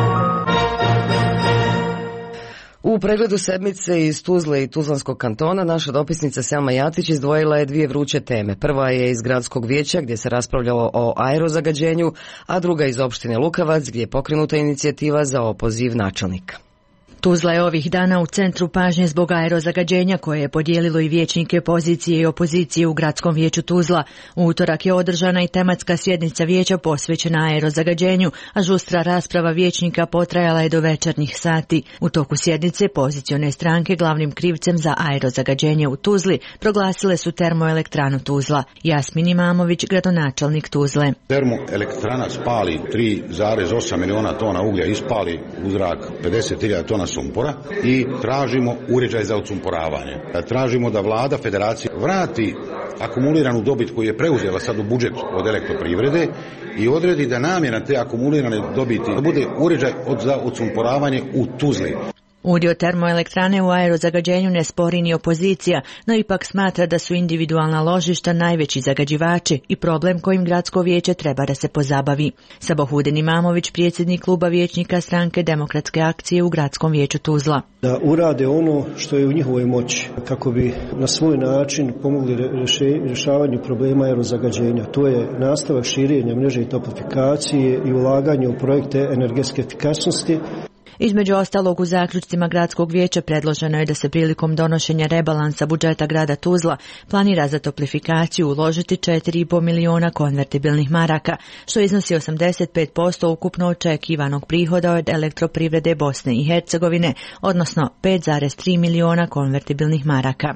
U pregledu sedmice iz Tuzle i Tuzlanskog kantona naša dopisnica Selma Jatić izdvojila je dvije vruće teme. Prva je iz gradskog vijeća gdje se raspravljalo o aerozagađenju, a druga iz opštine Lukavac gdje je pokrenuta inicijativa za opoziv načelnika. Tuzla je ovih dana u centru pažnje zbog aerozagađenja koje je podijelilo i vijećnike pozicije i opozicije u gradskom vijeću Tuzla. U utorak je održana i tematska sjednica vijeća posvećena aerozagađenju, a žustra rasprava vijećnika potrajala je do večernjih sati. U toku sjednice pozicione stranke glavnim krivcem za aerozagađenje u Tuzli proglasile su termoelektranu Tuzla. Jasmin Imamović, gradonačelnik Tuzle. Termoelektrana spali 3,8 miliona tona uglja, ispali u zrak 50.000 tona sumpora i tražimo uređaj za odsumporavanje. Tražimo da vlada federacije vrati akumuliranu dobit koju je preuzela sad u budžet od elektroprivrede i odredi da namjena te akumulirane dobiti bude uređaj za odsumporavanje u Tuzli. Udio termoelektrane u aerozagađenju ne spori ni opozicija, no ipak smatra da su individualna ložišta najveći zagađivači i problem kojim gradsko vijeće treba da se pozabavi. Sabohudin Imamović, predsjednik kluba vijećnika stranke Demokratske akcije u gradskom vijeću Tuzla. Da urade ono što je u njihovoj moći kako bi na svoj način pomogli rješavanju problema aerozagađenja. To je nastavak širenja mreže i toplifikacije i ulaganje u projekte energetske efikasnosti. Između ostalog, u zaključcima gradskog vijeća predloženo je da se prilikom donošenja rebalansa budžeta grada Tuzla planira za toplifikaciju uložiti 4,5 miliona konvertibilnih maraka, što iznosi 85% ukupno očekivanog prihoda od elektroprivrede Bosne i Hercegovine, odnosno 5,3 miliona konvertibilnih maraka.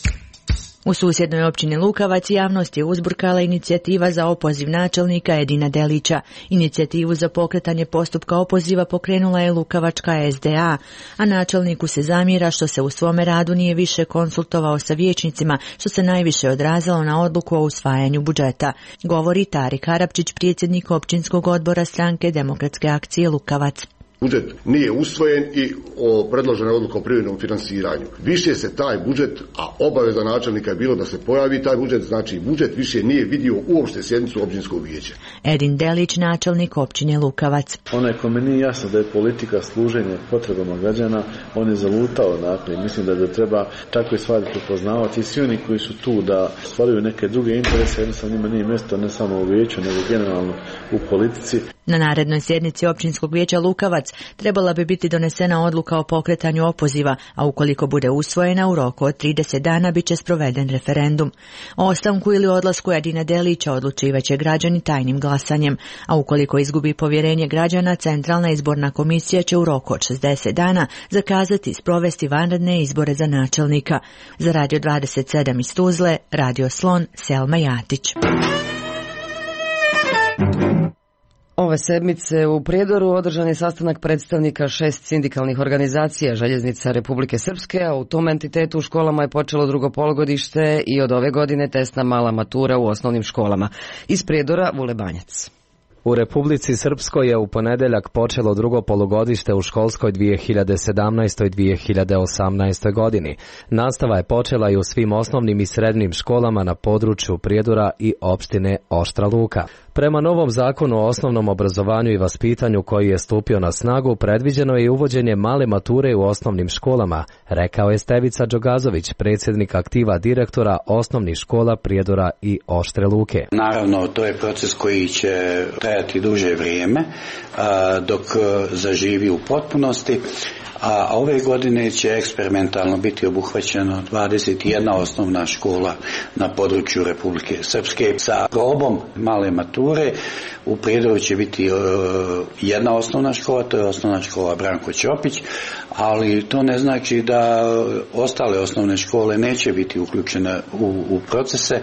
U susjednoj općini Lukavac javnost je uzburkala inicijativa za opoziv načelnika Edina Delića. Inicijativu za pokretanje postupka opoziva pokrenula je Lukavačka SDA, a načelniku se zamjera što se u svome radu nije više konsultovao sa vijećnicima, što se najviše odrazilo na odluku o usvajanju budžeta. Govori Tarik Arapčić, predsjednik općinskog odbora stranke Demokratske akcije Lukavac. Budžet nije usvojen i predložena odluka o privremenom finansiranju. Više se taj budžet, a obaveza načelnika je bilo da se pojavi taj budžet, znači budžet više nije vidio uopšte sjednicu općinskog vijeća. Edin Delić, načelnik općine Lukavac. Onaj kome nije jasno da je politika služenje potrebama građana, on je zalutao nakon. Mislim da treba takve stvari prepoznavati i svi oni koji su tu da stvaraju neke druge interese, jednostavno njima nije mjesto ne samo u vijeću, nego generalno u politici. Na narednoj sjednici općinskog vijeća Lukavac trebala bi biti donesena odluka o pokretanju opoziva, a ukoliko bude usvojena u roku od 30 dana bit će sproveden referendum. O ostavku ili odlasku Edina Delića odlučivaće građani tajnim glasanjem, a ukoliko izgubi povjerenje građana, Centralna izborna komisija će u roku od 60 dana zakazati i sprovesti vanredne izbore za načelnika. Za Radio 27 iz Tuzle, Radio Slon, Selma Jatić. Ove sedmice u Prijedoru održan je sastanak predstavnika 6 sindikalnih organizacija Željeznica Republike Srpske, a u tom entitetu u školama je počelo drugo polugodište i od ove godine testna mala matura u osnovnim školama. Iz Prijedora, Vule Banjac. U Republici Srpskoj je u ponedeljak počelo drugo polugodište u školskoj 2017-2018 godini. Nastava je počela i u svim osnovnim i srednjim školama na području Prijedora i opštine Oštra Luka. Prema novom zakonu o osnovnom obrazovanju i vaspitanju koji je stupio na snagu, predviđeno je i uvođenje male mature u osnovnim školama, rekao je Stevica Đogazović, predsjednik aktiva direktora osnovnih škola Prijedora i Oštre Luke. Naravno, to je proces koji će trajati duže vrijeme dok zaživi u potpunosti. A ove godine će eksperimentalno biti obuhvaćeno 21 osnovna škola na području Republike Srpske sa probom male mature. U Prijedoru će biti jedna osnovna škola, to je osnovna škola Branko Ćopić, ali to ne znači da ostale osnovne škole neće biti uključene u procese.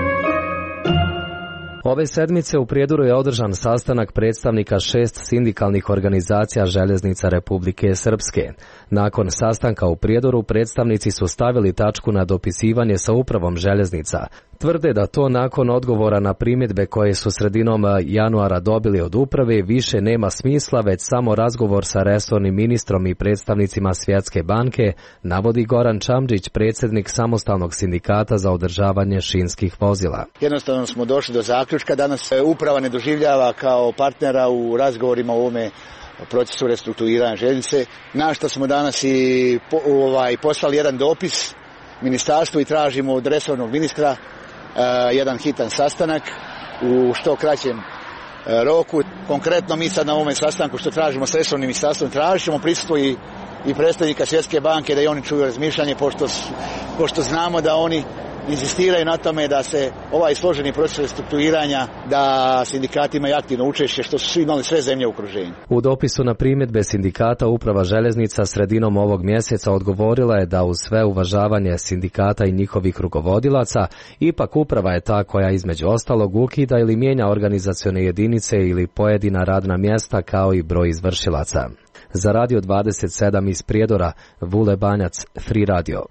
Ove sedmice u Prijedoru je održan sastanak predstavnika 6 sindikalnih organizacija željeznica Republike Srpske. Nakon sastanka u Prijedoru predstavnici su stavili tačku na dopisivanje sa upravom željeznica. Tvrde da to nakon odgovora na primjedbe koje su sredinom januara dobili od uprave više nema smisla, već samo razgovor sa resornim ministrom i predstavnicima Svjetske banke, navodi Goran Čamđić, predsjednik samostalnog sindikata za održavanje šinskih vozila. Jednostavno smo došli do zaključka da nas uprava ne doživljava kao partnera u razgovorima u ovome procesu restrukturiranja željeznice, na što smo danas i poslali jedan dopis ministarstvu i tražimo od resornog ministra jedan hitan sastanak u što kraćem roku. Konkretno mi sad na ovome sastanku što tražimo s resornim ministarstvom, tražit ćemo prisustvo i predstavnika Svjetske banke da i oni čuju razmišljanje, pošto znamo da oni insistiraju na tome da se ovaj složeni proces restrukturiranja, da sindikati imaju aktivno učešće, što su svi imali sve zemlje u okruženju. U dopisu na primjedbe sindikata uprava željeznica sredinom ovog mjeseca odgovorila je da uz sve uvažavanje sindikata i njihovih rukovodilaca, ipak uprava je ta koja između ostalog ukida ili mijenja organizacione jedinice ili pojedina radna mjesta kao i broj izvršilaca. Za Radio 27 iz Prijedora, Vule Banjac, Free Radio.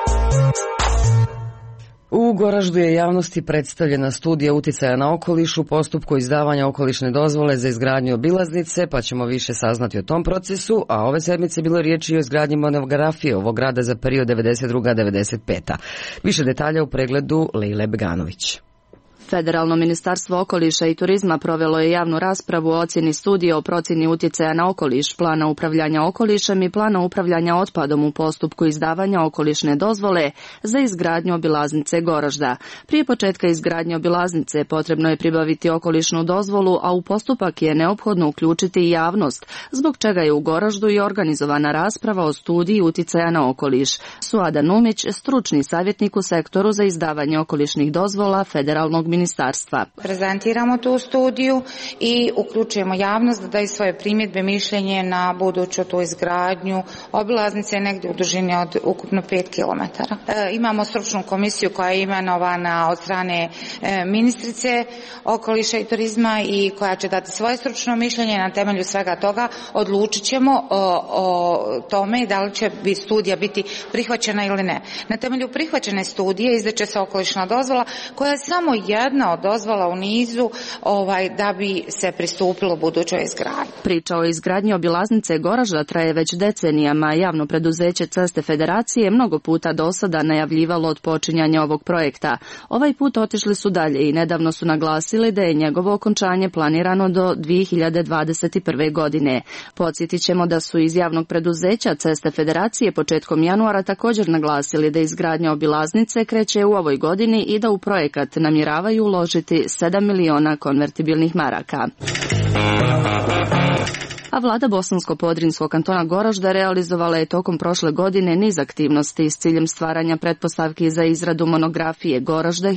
U Goraždu je javnosti predstavljena studija uticaja na okoliš u postupku izdavanja okolišne dozvole za izgradnju obilaznice, pa ćemo više saznati o tom procesu, a ove sedmice bilo riječi o izgradnji monografije ovog grada za period 92-95. Više detalja u pregledu Lejle Beganović. Federalno ministarstvo okoliša i turizma provelo je javnu raspravu o ocjeni studije o procjeni utjecaja na okoliš, plana upravljanja okolišem i plana upravljanja otpadom u postupku izdavanja okolišne dozvole za izgradnju obilaznice Goražda. Prije početka izgradnje obilaznice potrebno je pribaviti okolišnu dozvolu, a u postupak je neophodno uključiti i javnost, zbog čega je u Goraždu i organizovana rasprava o studiji utjecaja na okoliš. Suada Numić, stručni savjetnik u sektoru za izdavanje okolišnih dozvola Federalnog ministarstva. Prezentiramo tu studiju i uključujemo javnost da daju svoje primjedbe, mišljenje na buduću tu izgradnju obilaznice negdje u dužini od ukupno 5 km. Imamo stručnu komisiju koja je imenovana od strane ministrice okoliša i turizma i koja će dati svoje stručno mišljenje. Na temelju svega toga odlučit ćemo o tome da li će studija biti prihvaćena ili ne. Na temelju prihvaćene studije izdaće se okolišna dozvola koja je samo jedna od dozvola u nizu da bi se pristupilo budućoj izgradnji. Priča o izgradnji obilaznice Goražda traje već decenijama. Javno preduzeće Ceste Federacije mnogo puta do sada najavljivalo od počinjanja ovog projekta. Ovaj put otišli su dalje i nedavno su naglasili da je njegovo okončanje planirano do 2021. godine. Podsjetit ćemo da su iz javnog preduzeća Ceste Federacije početkom januara također naglasili da izgradnja obilaznice kreće u ovoj godini i da u projekat namjeravaju uložiti 7 miliona konvertibilnih maraka. A vlada Bosansko-Podrinjskog kantona Goražda realizovala je tokom prošle godine niz aktivnosti s ciljem stvaranja pretpostavki za izradu monografije Goražda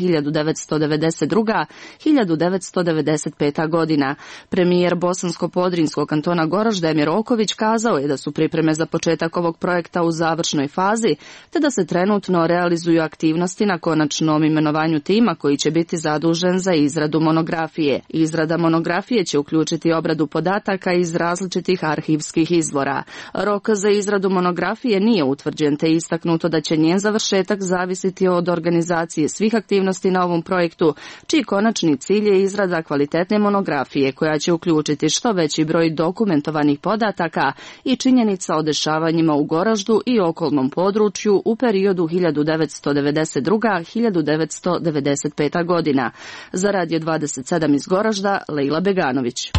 1992-1995. godina. Premijer Bosansko-Podrinjskog kantona Goražda Emir Oković kazao je da su pripreme za početak ovog projekta u završnoj fazi, te da se trenutno realizuju aktivnosti na konačnom imenovanju tima koji će biti zadužen za izradu monografije. Izrada monografije će uključiti obradu podataka iz različitih različitih arhivskih izvora. Rok za izradu monografije nije utvrđen, te je istaknuto da će njen završetak zavisiti od organizacije svih aktivnosti na ovom projektu, čiji konačni cilj je izrada kvalitetne monografije koja će uključiti što veći broj dokumentovanih podataka i činjenica o dešavanjima u Goraždu i okolnom području u periodu 1992-1995. godina. Za Radio 27 iz Goražda, Lejla Beganović.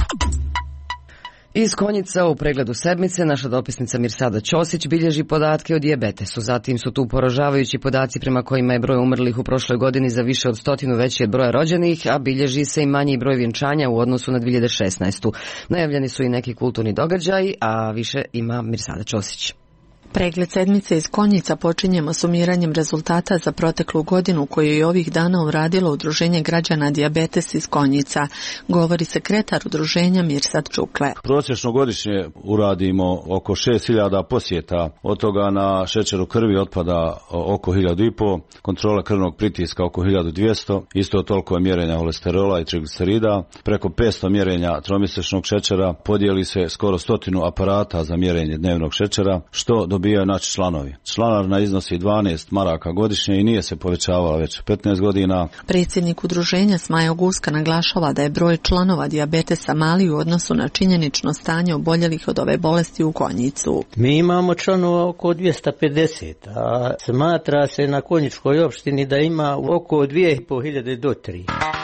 Iz Konjica u pregledu sedmice naša dopisnica Mirsada Ćosić bilježi podatke o dijabetesu. Zatim su tu poražavajući podaci prema kojima je broj umrlih u prošloj godini za više od 100 veći od broja rođenih, a bilježi se i manji broj vjenčanja u odnosu na 2016. Najavljeni su i neki kulturni događaji, a više ima Mirsada Ćosić. Pregled sedmice iz Konjica počinjemo sumiranjem rezultata za proteklu godinu koju je ovih dana uradilo Udruženje građana Dijabetes iz Konjica, govori sekretar udruženja Mirsad Čukle. Prosječno godišnje uradimo oko 6000 posjeta, od toga na šećer u krvi otpada oko 1500, kontrola krvnog pritiska oko 1200, isto toliko je mjerenja holesterola i triglicerida, preko 500 mjerenja tromjesečnog šećera, podijeli se skoro 100 aparata za mjerenje dnevnog šećera, što dobijaju naši članovi. Članarina iznosi 12 maraka godišnje i nije se povećavala već 15 godina. Predsjednik udruženja Smajo Guska naglašava da je broj članova dijabetesa mali u odnosu na činjenično stanje oboljelih od ove bolesti u Konjicu. Mi imamo članova oko 250, a smatra se na Konjičkoj opštini da ima oko 2500 do 3.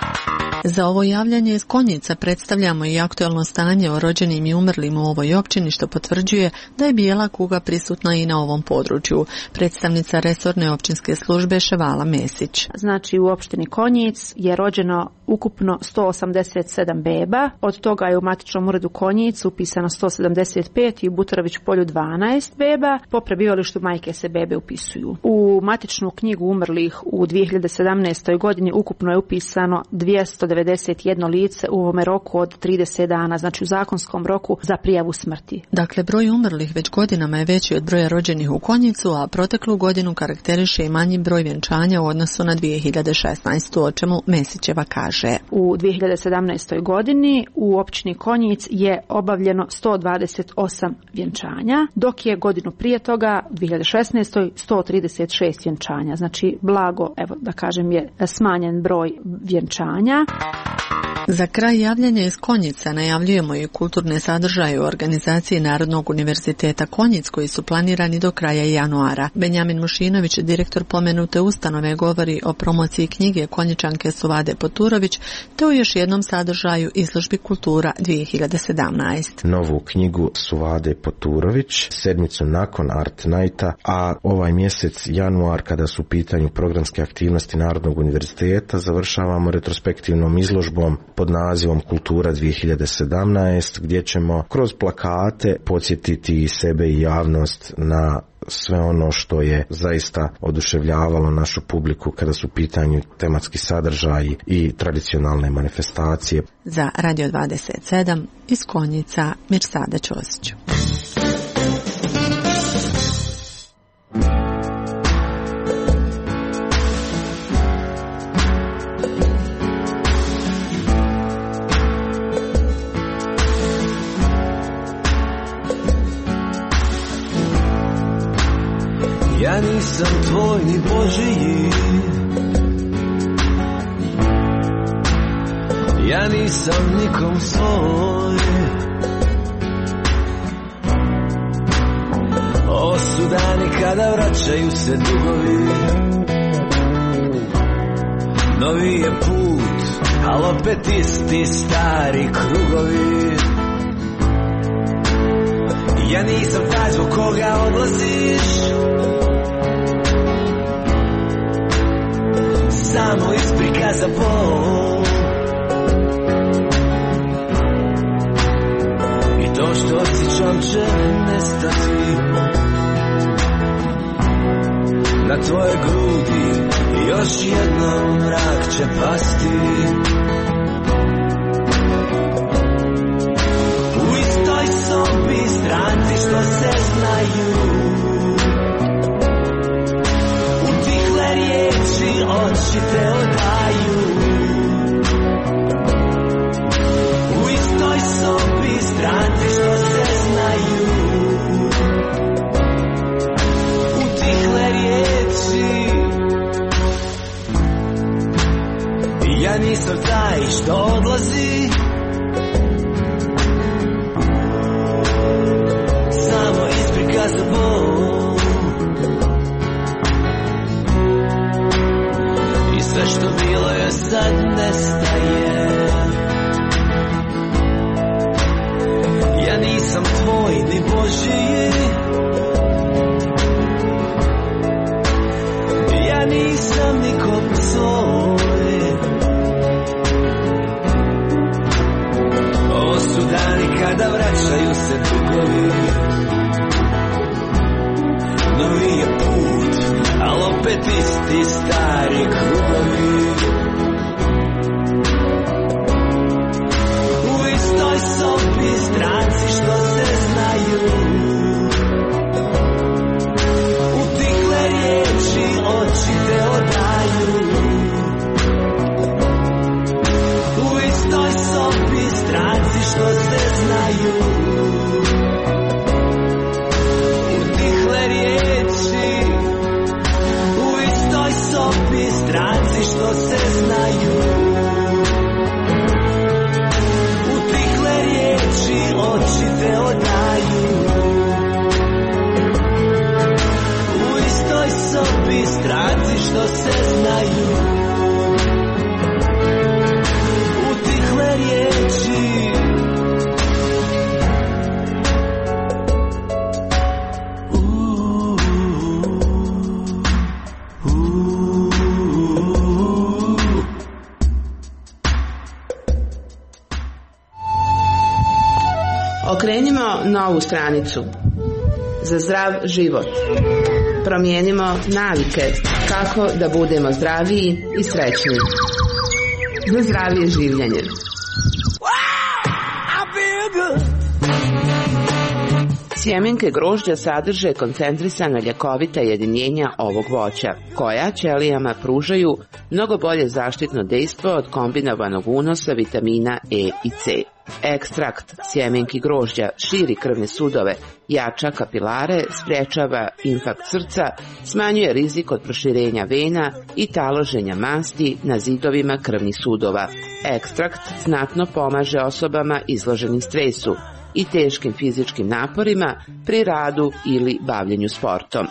Za ovo javljanje iz Konjica predstavljamo i aktuelno stanje o rođenim i umrlim u ovoj općini, što potvrđuje da je bijela kuga prisutna i na ovom području. Predstavnica resorne općinske službe Ševala Mesić. Znači u opštini Konjic je rođeno ukupno 187 beba, od toga je u matičnom uredu Konjic upisano 175 i u Butarović polju 12 beba, po prebivalištu majke se bebe upisuju. U matičnu knjigu umrlih u 2017. godini ukupno je upisano 291 lice u ovome roku od 30 dana, znači u zakonskom roku za prijavu smrti. Dakle, broj umrlih već godinama je veći od broja rođenih u Konjicu, a proteklu godinu karakteriše i manji broj vjenčanja u odnosu na 2016. o čemu Mesićeva kaže. U 2017. godini u općini Konjic je obavljeno 128 vjenčanja, dok je godinu prije toga, 2016. 136 vjenčanja. Znači, blago, evo da kažem, je smanjen broj vjenčanja. Za kraj javljanja iz Konjica najavljujemo i kulturne sadržaje u organizaciji Narodnog univerziteta Konjic koji su planirani do kraja januara. Benjamin Mušinović, direktor pomenute ustanove, govori o promociji knjige Konjičanke Suvade Poturović te o još jednom sadržaju izložbi Kultura 2017. Novu knjigu Suvade Poturović, sedmicu nakon Art Nighta, a ovaj mjesec januar kada su u pitanju programske aktivnosti Narodnog univerziteta završavamo retrospektivnom izložbom pod nazivom Kultura 2017, gdje ćemo kroz plakate podsjetiti i sebe i javnost na sve ono što je zaista oduševljavalo našu publiku kada su u pitanju tematski sadržaji i tradicionalne manifestacije. Za Radio 27 iz Konjica, Mirsada Ćosić. Ja nisam tvoj ni Božiji, ja nisam nikom svoj. Ovo su dani kada vraćaju se dugovi, novi je put, al opet isti stari krugovi. Ja nisam taj zbog koga odlaziš, samo isprika za bol. I to što osjećam će nestati, na tvoje grudi još jednom mrak će pasti. U istoj sobi stranci što se znaju, utihle riječi oči te odaju. U istoj sobi stranci nisam taj što odlazi, samo isprika za bol. I sve što bilo je sad nestaje. Ja nisam tvoj ni Božji, ja nisam nikom svoj. Ovo su dani kada vraćaju se dugovi, novi je put, al opet isti stari krugovi. U istoj sobi stranci što se znaju, u tihle riječi oči te odaju. U istoj sobi stranci što se znaju, u tihle riječi. U istoj sobi stranci što se znaju, u tihle riječi oči te odaju. U istoj sobi stranci što se znaju, u tihle riječi. Okrenimo novu stranicu za zdrav život. Promijenimo navike kako da budemo zdraviji i srećniji. Za zdravije življenje. Sjemenke grožđa sadrže koncentrisana ljekovita jedinjenja ovog voća, koja ćelijama pružaju mnogo bolje zaštitno dejstvo od kombinovanog unosa vitamina E i C. Ekstrakt sjemenki grožđa širi krvne sudove, jača kapilare, sprječava infarkt srca, smanjuje rizik od proširenja vena i taloženja masti na zidovima krvnih sudova. Ekstrakt znatno pomaže osobama izloženim stresu i teškim fizičkim naporima pri radu ili bavljenju sportom.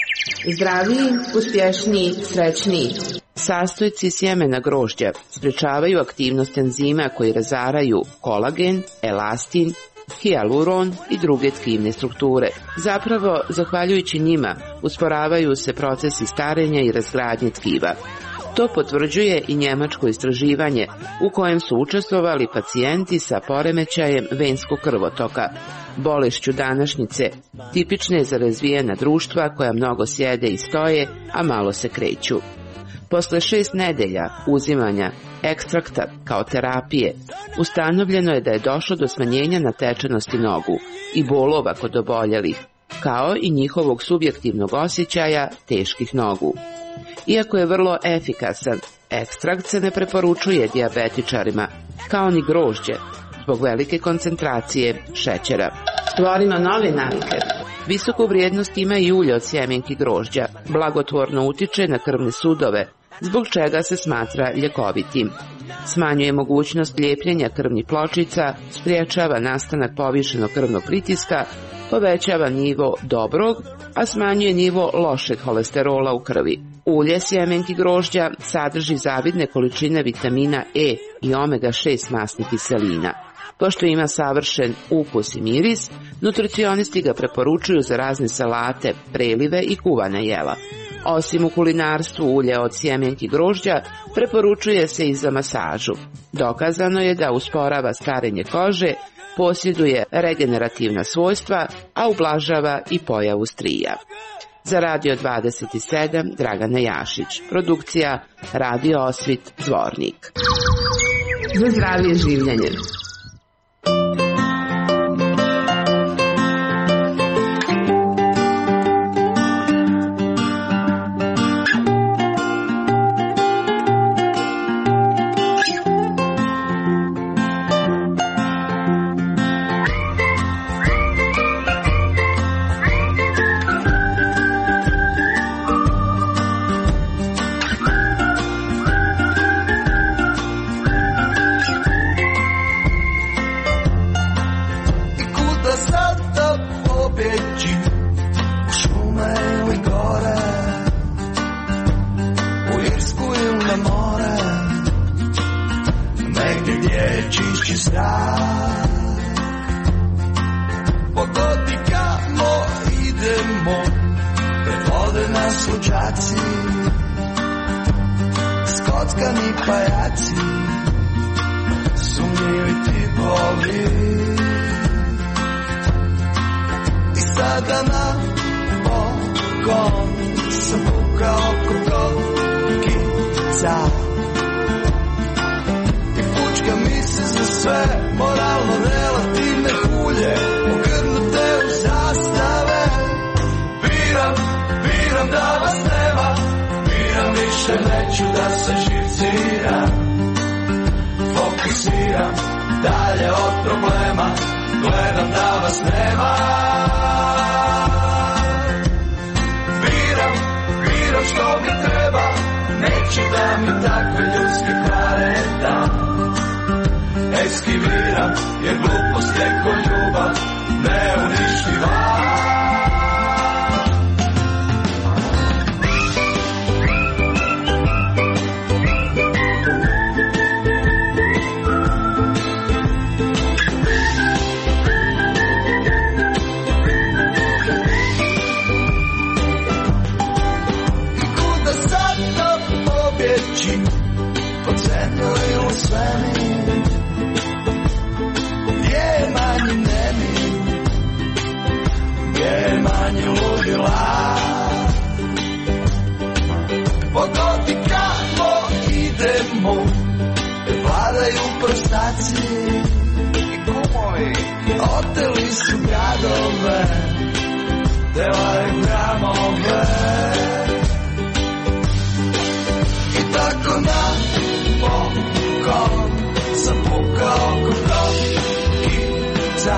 Zdraviji, uspješniji, srećniji. Sastojci sjemena grožđa sprečavaju aktivnost enzima koji razaraju kolagen, elastin, hijaluron i druge tkivne strukture. Zapravo, zahvaljujući njima, usporavaju se procesi starenja i razgradnje tkiva. To potvrđuje i njemačko istraživanje u kojem su učestvovali pacijenti sa poremećajem venskog krvotoka, bolešću današnjice, tipične za razvijena društva koja mnogo sjede i stoje, a malo se kreću. Posle 6 nedelja uzimanja ekstrakta kao terapije, ustanovljeno je da je došlo do smanjenja natečenosti nogu i bolova kod oboljelih, kao i njihovog subjektivnog osjećaja teških nogu. Iako je vrlo efikasan, ekstrakt se ne preporučuje dijabetičarima, kao ni grožđe, zbog velike koncentracije šećera. Stvorimo nove navike. Visoku vrijednost ima i ulje od sjemenki grožđa, blagotvorno utiče na krvne sudove, zbog čega se smatra ljekovitim. Smanjuje mogućnost lijepljenja krvnih pločica, spriječava nastanak povišenog krvnog pritiska, povećava nivo dobrog, a smanjuje nivo lošeg holesterola u krvi. Ulje sjemenki grožđa sadrži zavidne količine vitamina E i omega-6 masnih kiselina. Pošto ima savršen ukus i miris, nutricionisti ga preporučuju za razne salate, prelive i kuvana jela. Osim u kulinarstvu, ulje od sjemenki grožđa preporučuje se i za masažu. Dokazano je da usporava starenje kože, posjeduje regenerativna svojstva, a ublažava i pojavu strija. Za Radio 27, Dragana Jašić. Produkcija Radio Osvit, Zvornik. Za zdravije življenje. pobjeći u šume ili gore, u Irsku ili na more, negdje gdje je čišći zrak. Pogodi kamo idemo, predvode nas luđaci, skockani pajaci, sumnjivi tipovi. I sada napokon sam pukao krokokica i fučka mi se za sve moralno relativne hulje ogrnute u zastave. Biram da vas nema, biram više neću da se živciram, fokusiram dalje od problema, gledam da vas nema. Biram što mi treba, neću da mi takve ljudske kare dam. Eskiviram jer glupost je ko ljubav neuništiva. Pod zemlju ili svemir, gdje je manji nemir, gdje je manji ludila. Pogodi kako idemo, vladaju prostaci i kumovi, oteli su gradove, delaju gramove. Tako napokon sam pukao krokokica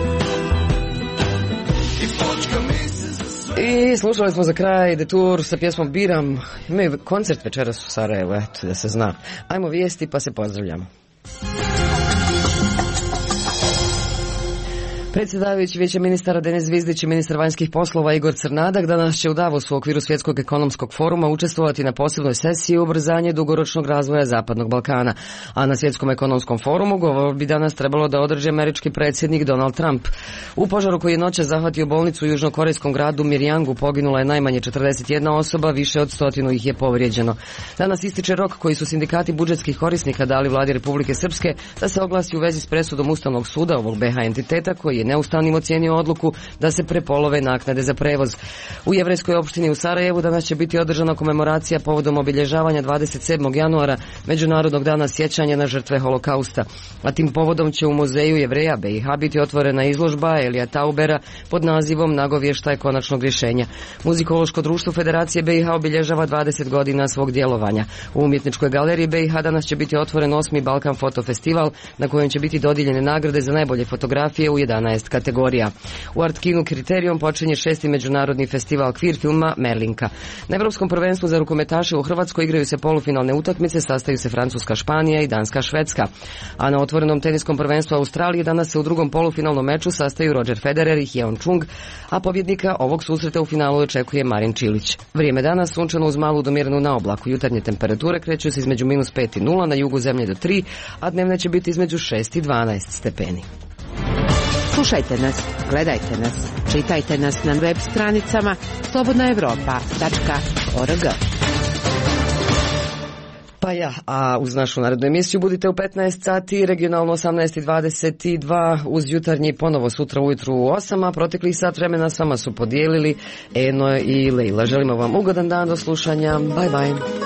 i fučka mi se za sve. I slušali smo za kraj The Tour sa pjesmom Biram. Imaju koncert večeras u Sarajevu, eto da se zna. Ajmo vijesti pa se pozdravljamo. Predsjedavajući Vijeća ministara Denis Zvizdić i ministar vanjskih poslova Igor Crnadak danas će u Davosu u okviru Svjetskog ekonomskog foruma učestvovati na posebnoj sesiji ubrzanje dugoročnog razvoja Zapadnog Balkana. A na Svjetskom ekonomskom forumu govor bi danas trebalo da održi američki predsjednik Donald Trump. U požaru koji je noćas zahvatio bolnicu u južnokorejskom gradu Mirjangu poginula je najmanje 41 osoba, više od 100 ih je povrijeđeno. Danas ističe rok koji su sindikati budžetskih korisnika dali vladi Republike Srpske da se oglasi u vezi s presudom Ustavnog suda ovog BH entiteta koji je neustavnim ocijenio odluku da se prepolove naknade za prevoz. U jevrejskoj opštini u Sarajevu danas će biti održana komemoracija povodom obilježavanja 27. januara Međunarodnog dana sjećanja na žrtve holokausta. A tim povodom će u muzeju Jevreja BiH biti otvorena izložba Elija Taubera pod nazivom Nagovještaj konačnog rješenja. Muzikološko društvo Federacije BiH obilježava 20 godina svog djelovanja. U umjetničkoj galeriji BiH danas će biti otvoren 8. Balkan Fotofestival na kojem će biti dodijeljene nagrade za najbolje fotografije u 11 kategorija. U Artkinu Kriterijom počinje 6. međunarodni festival kvir filma Merlinka. Na Evropskom prvenstvu za rukometaše u Hrvatskoj igraju se polufinalne utakmice, sastaju se Francuska, Španija i Danska, Švedska. A na otvorenom teniskom prvenstvu Australije danas se u drugom polufinalnom meču sastaju Roger Federer i Hyeon Chung, a pobjednika ovog susreta u finalu očekuje Marin Čilić. Vrijeme danas sunčano uz malu domjerenu na oblaku. Jutarnje temperature kreću se između -5 i 0, na jugu zemlje do 3, a dnevne će biti između 6 i 12 stepeni. Slušajte nas, gledajte nas, čitajte nas na web stranicama slobodnaevropa.org. Pa ja, a uz našu narednu emisiju budite u 15 sati, regionalno 18:22, uz jutarnji ponovo sutra ujutru u 8, a proteklih sat vremena s vama su podijelili Eno i Leila. Želimo vam ugodan dan, do slušanja, bye bye.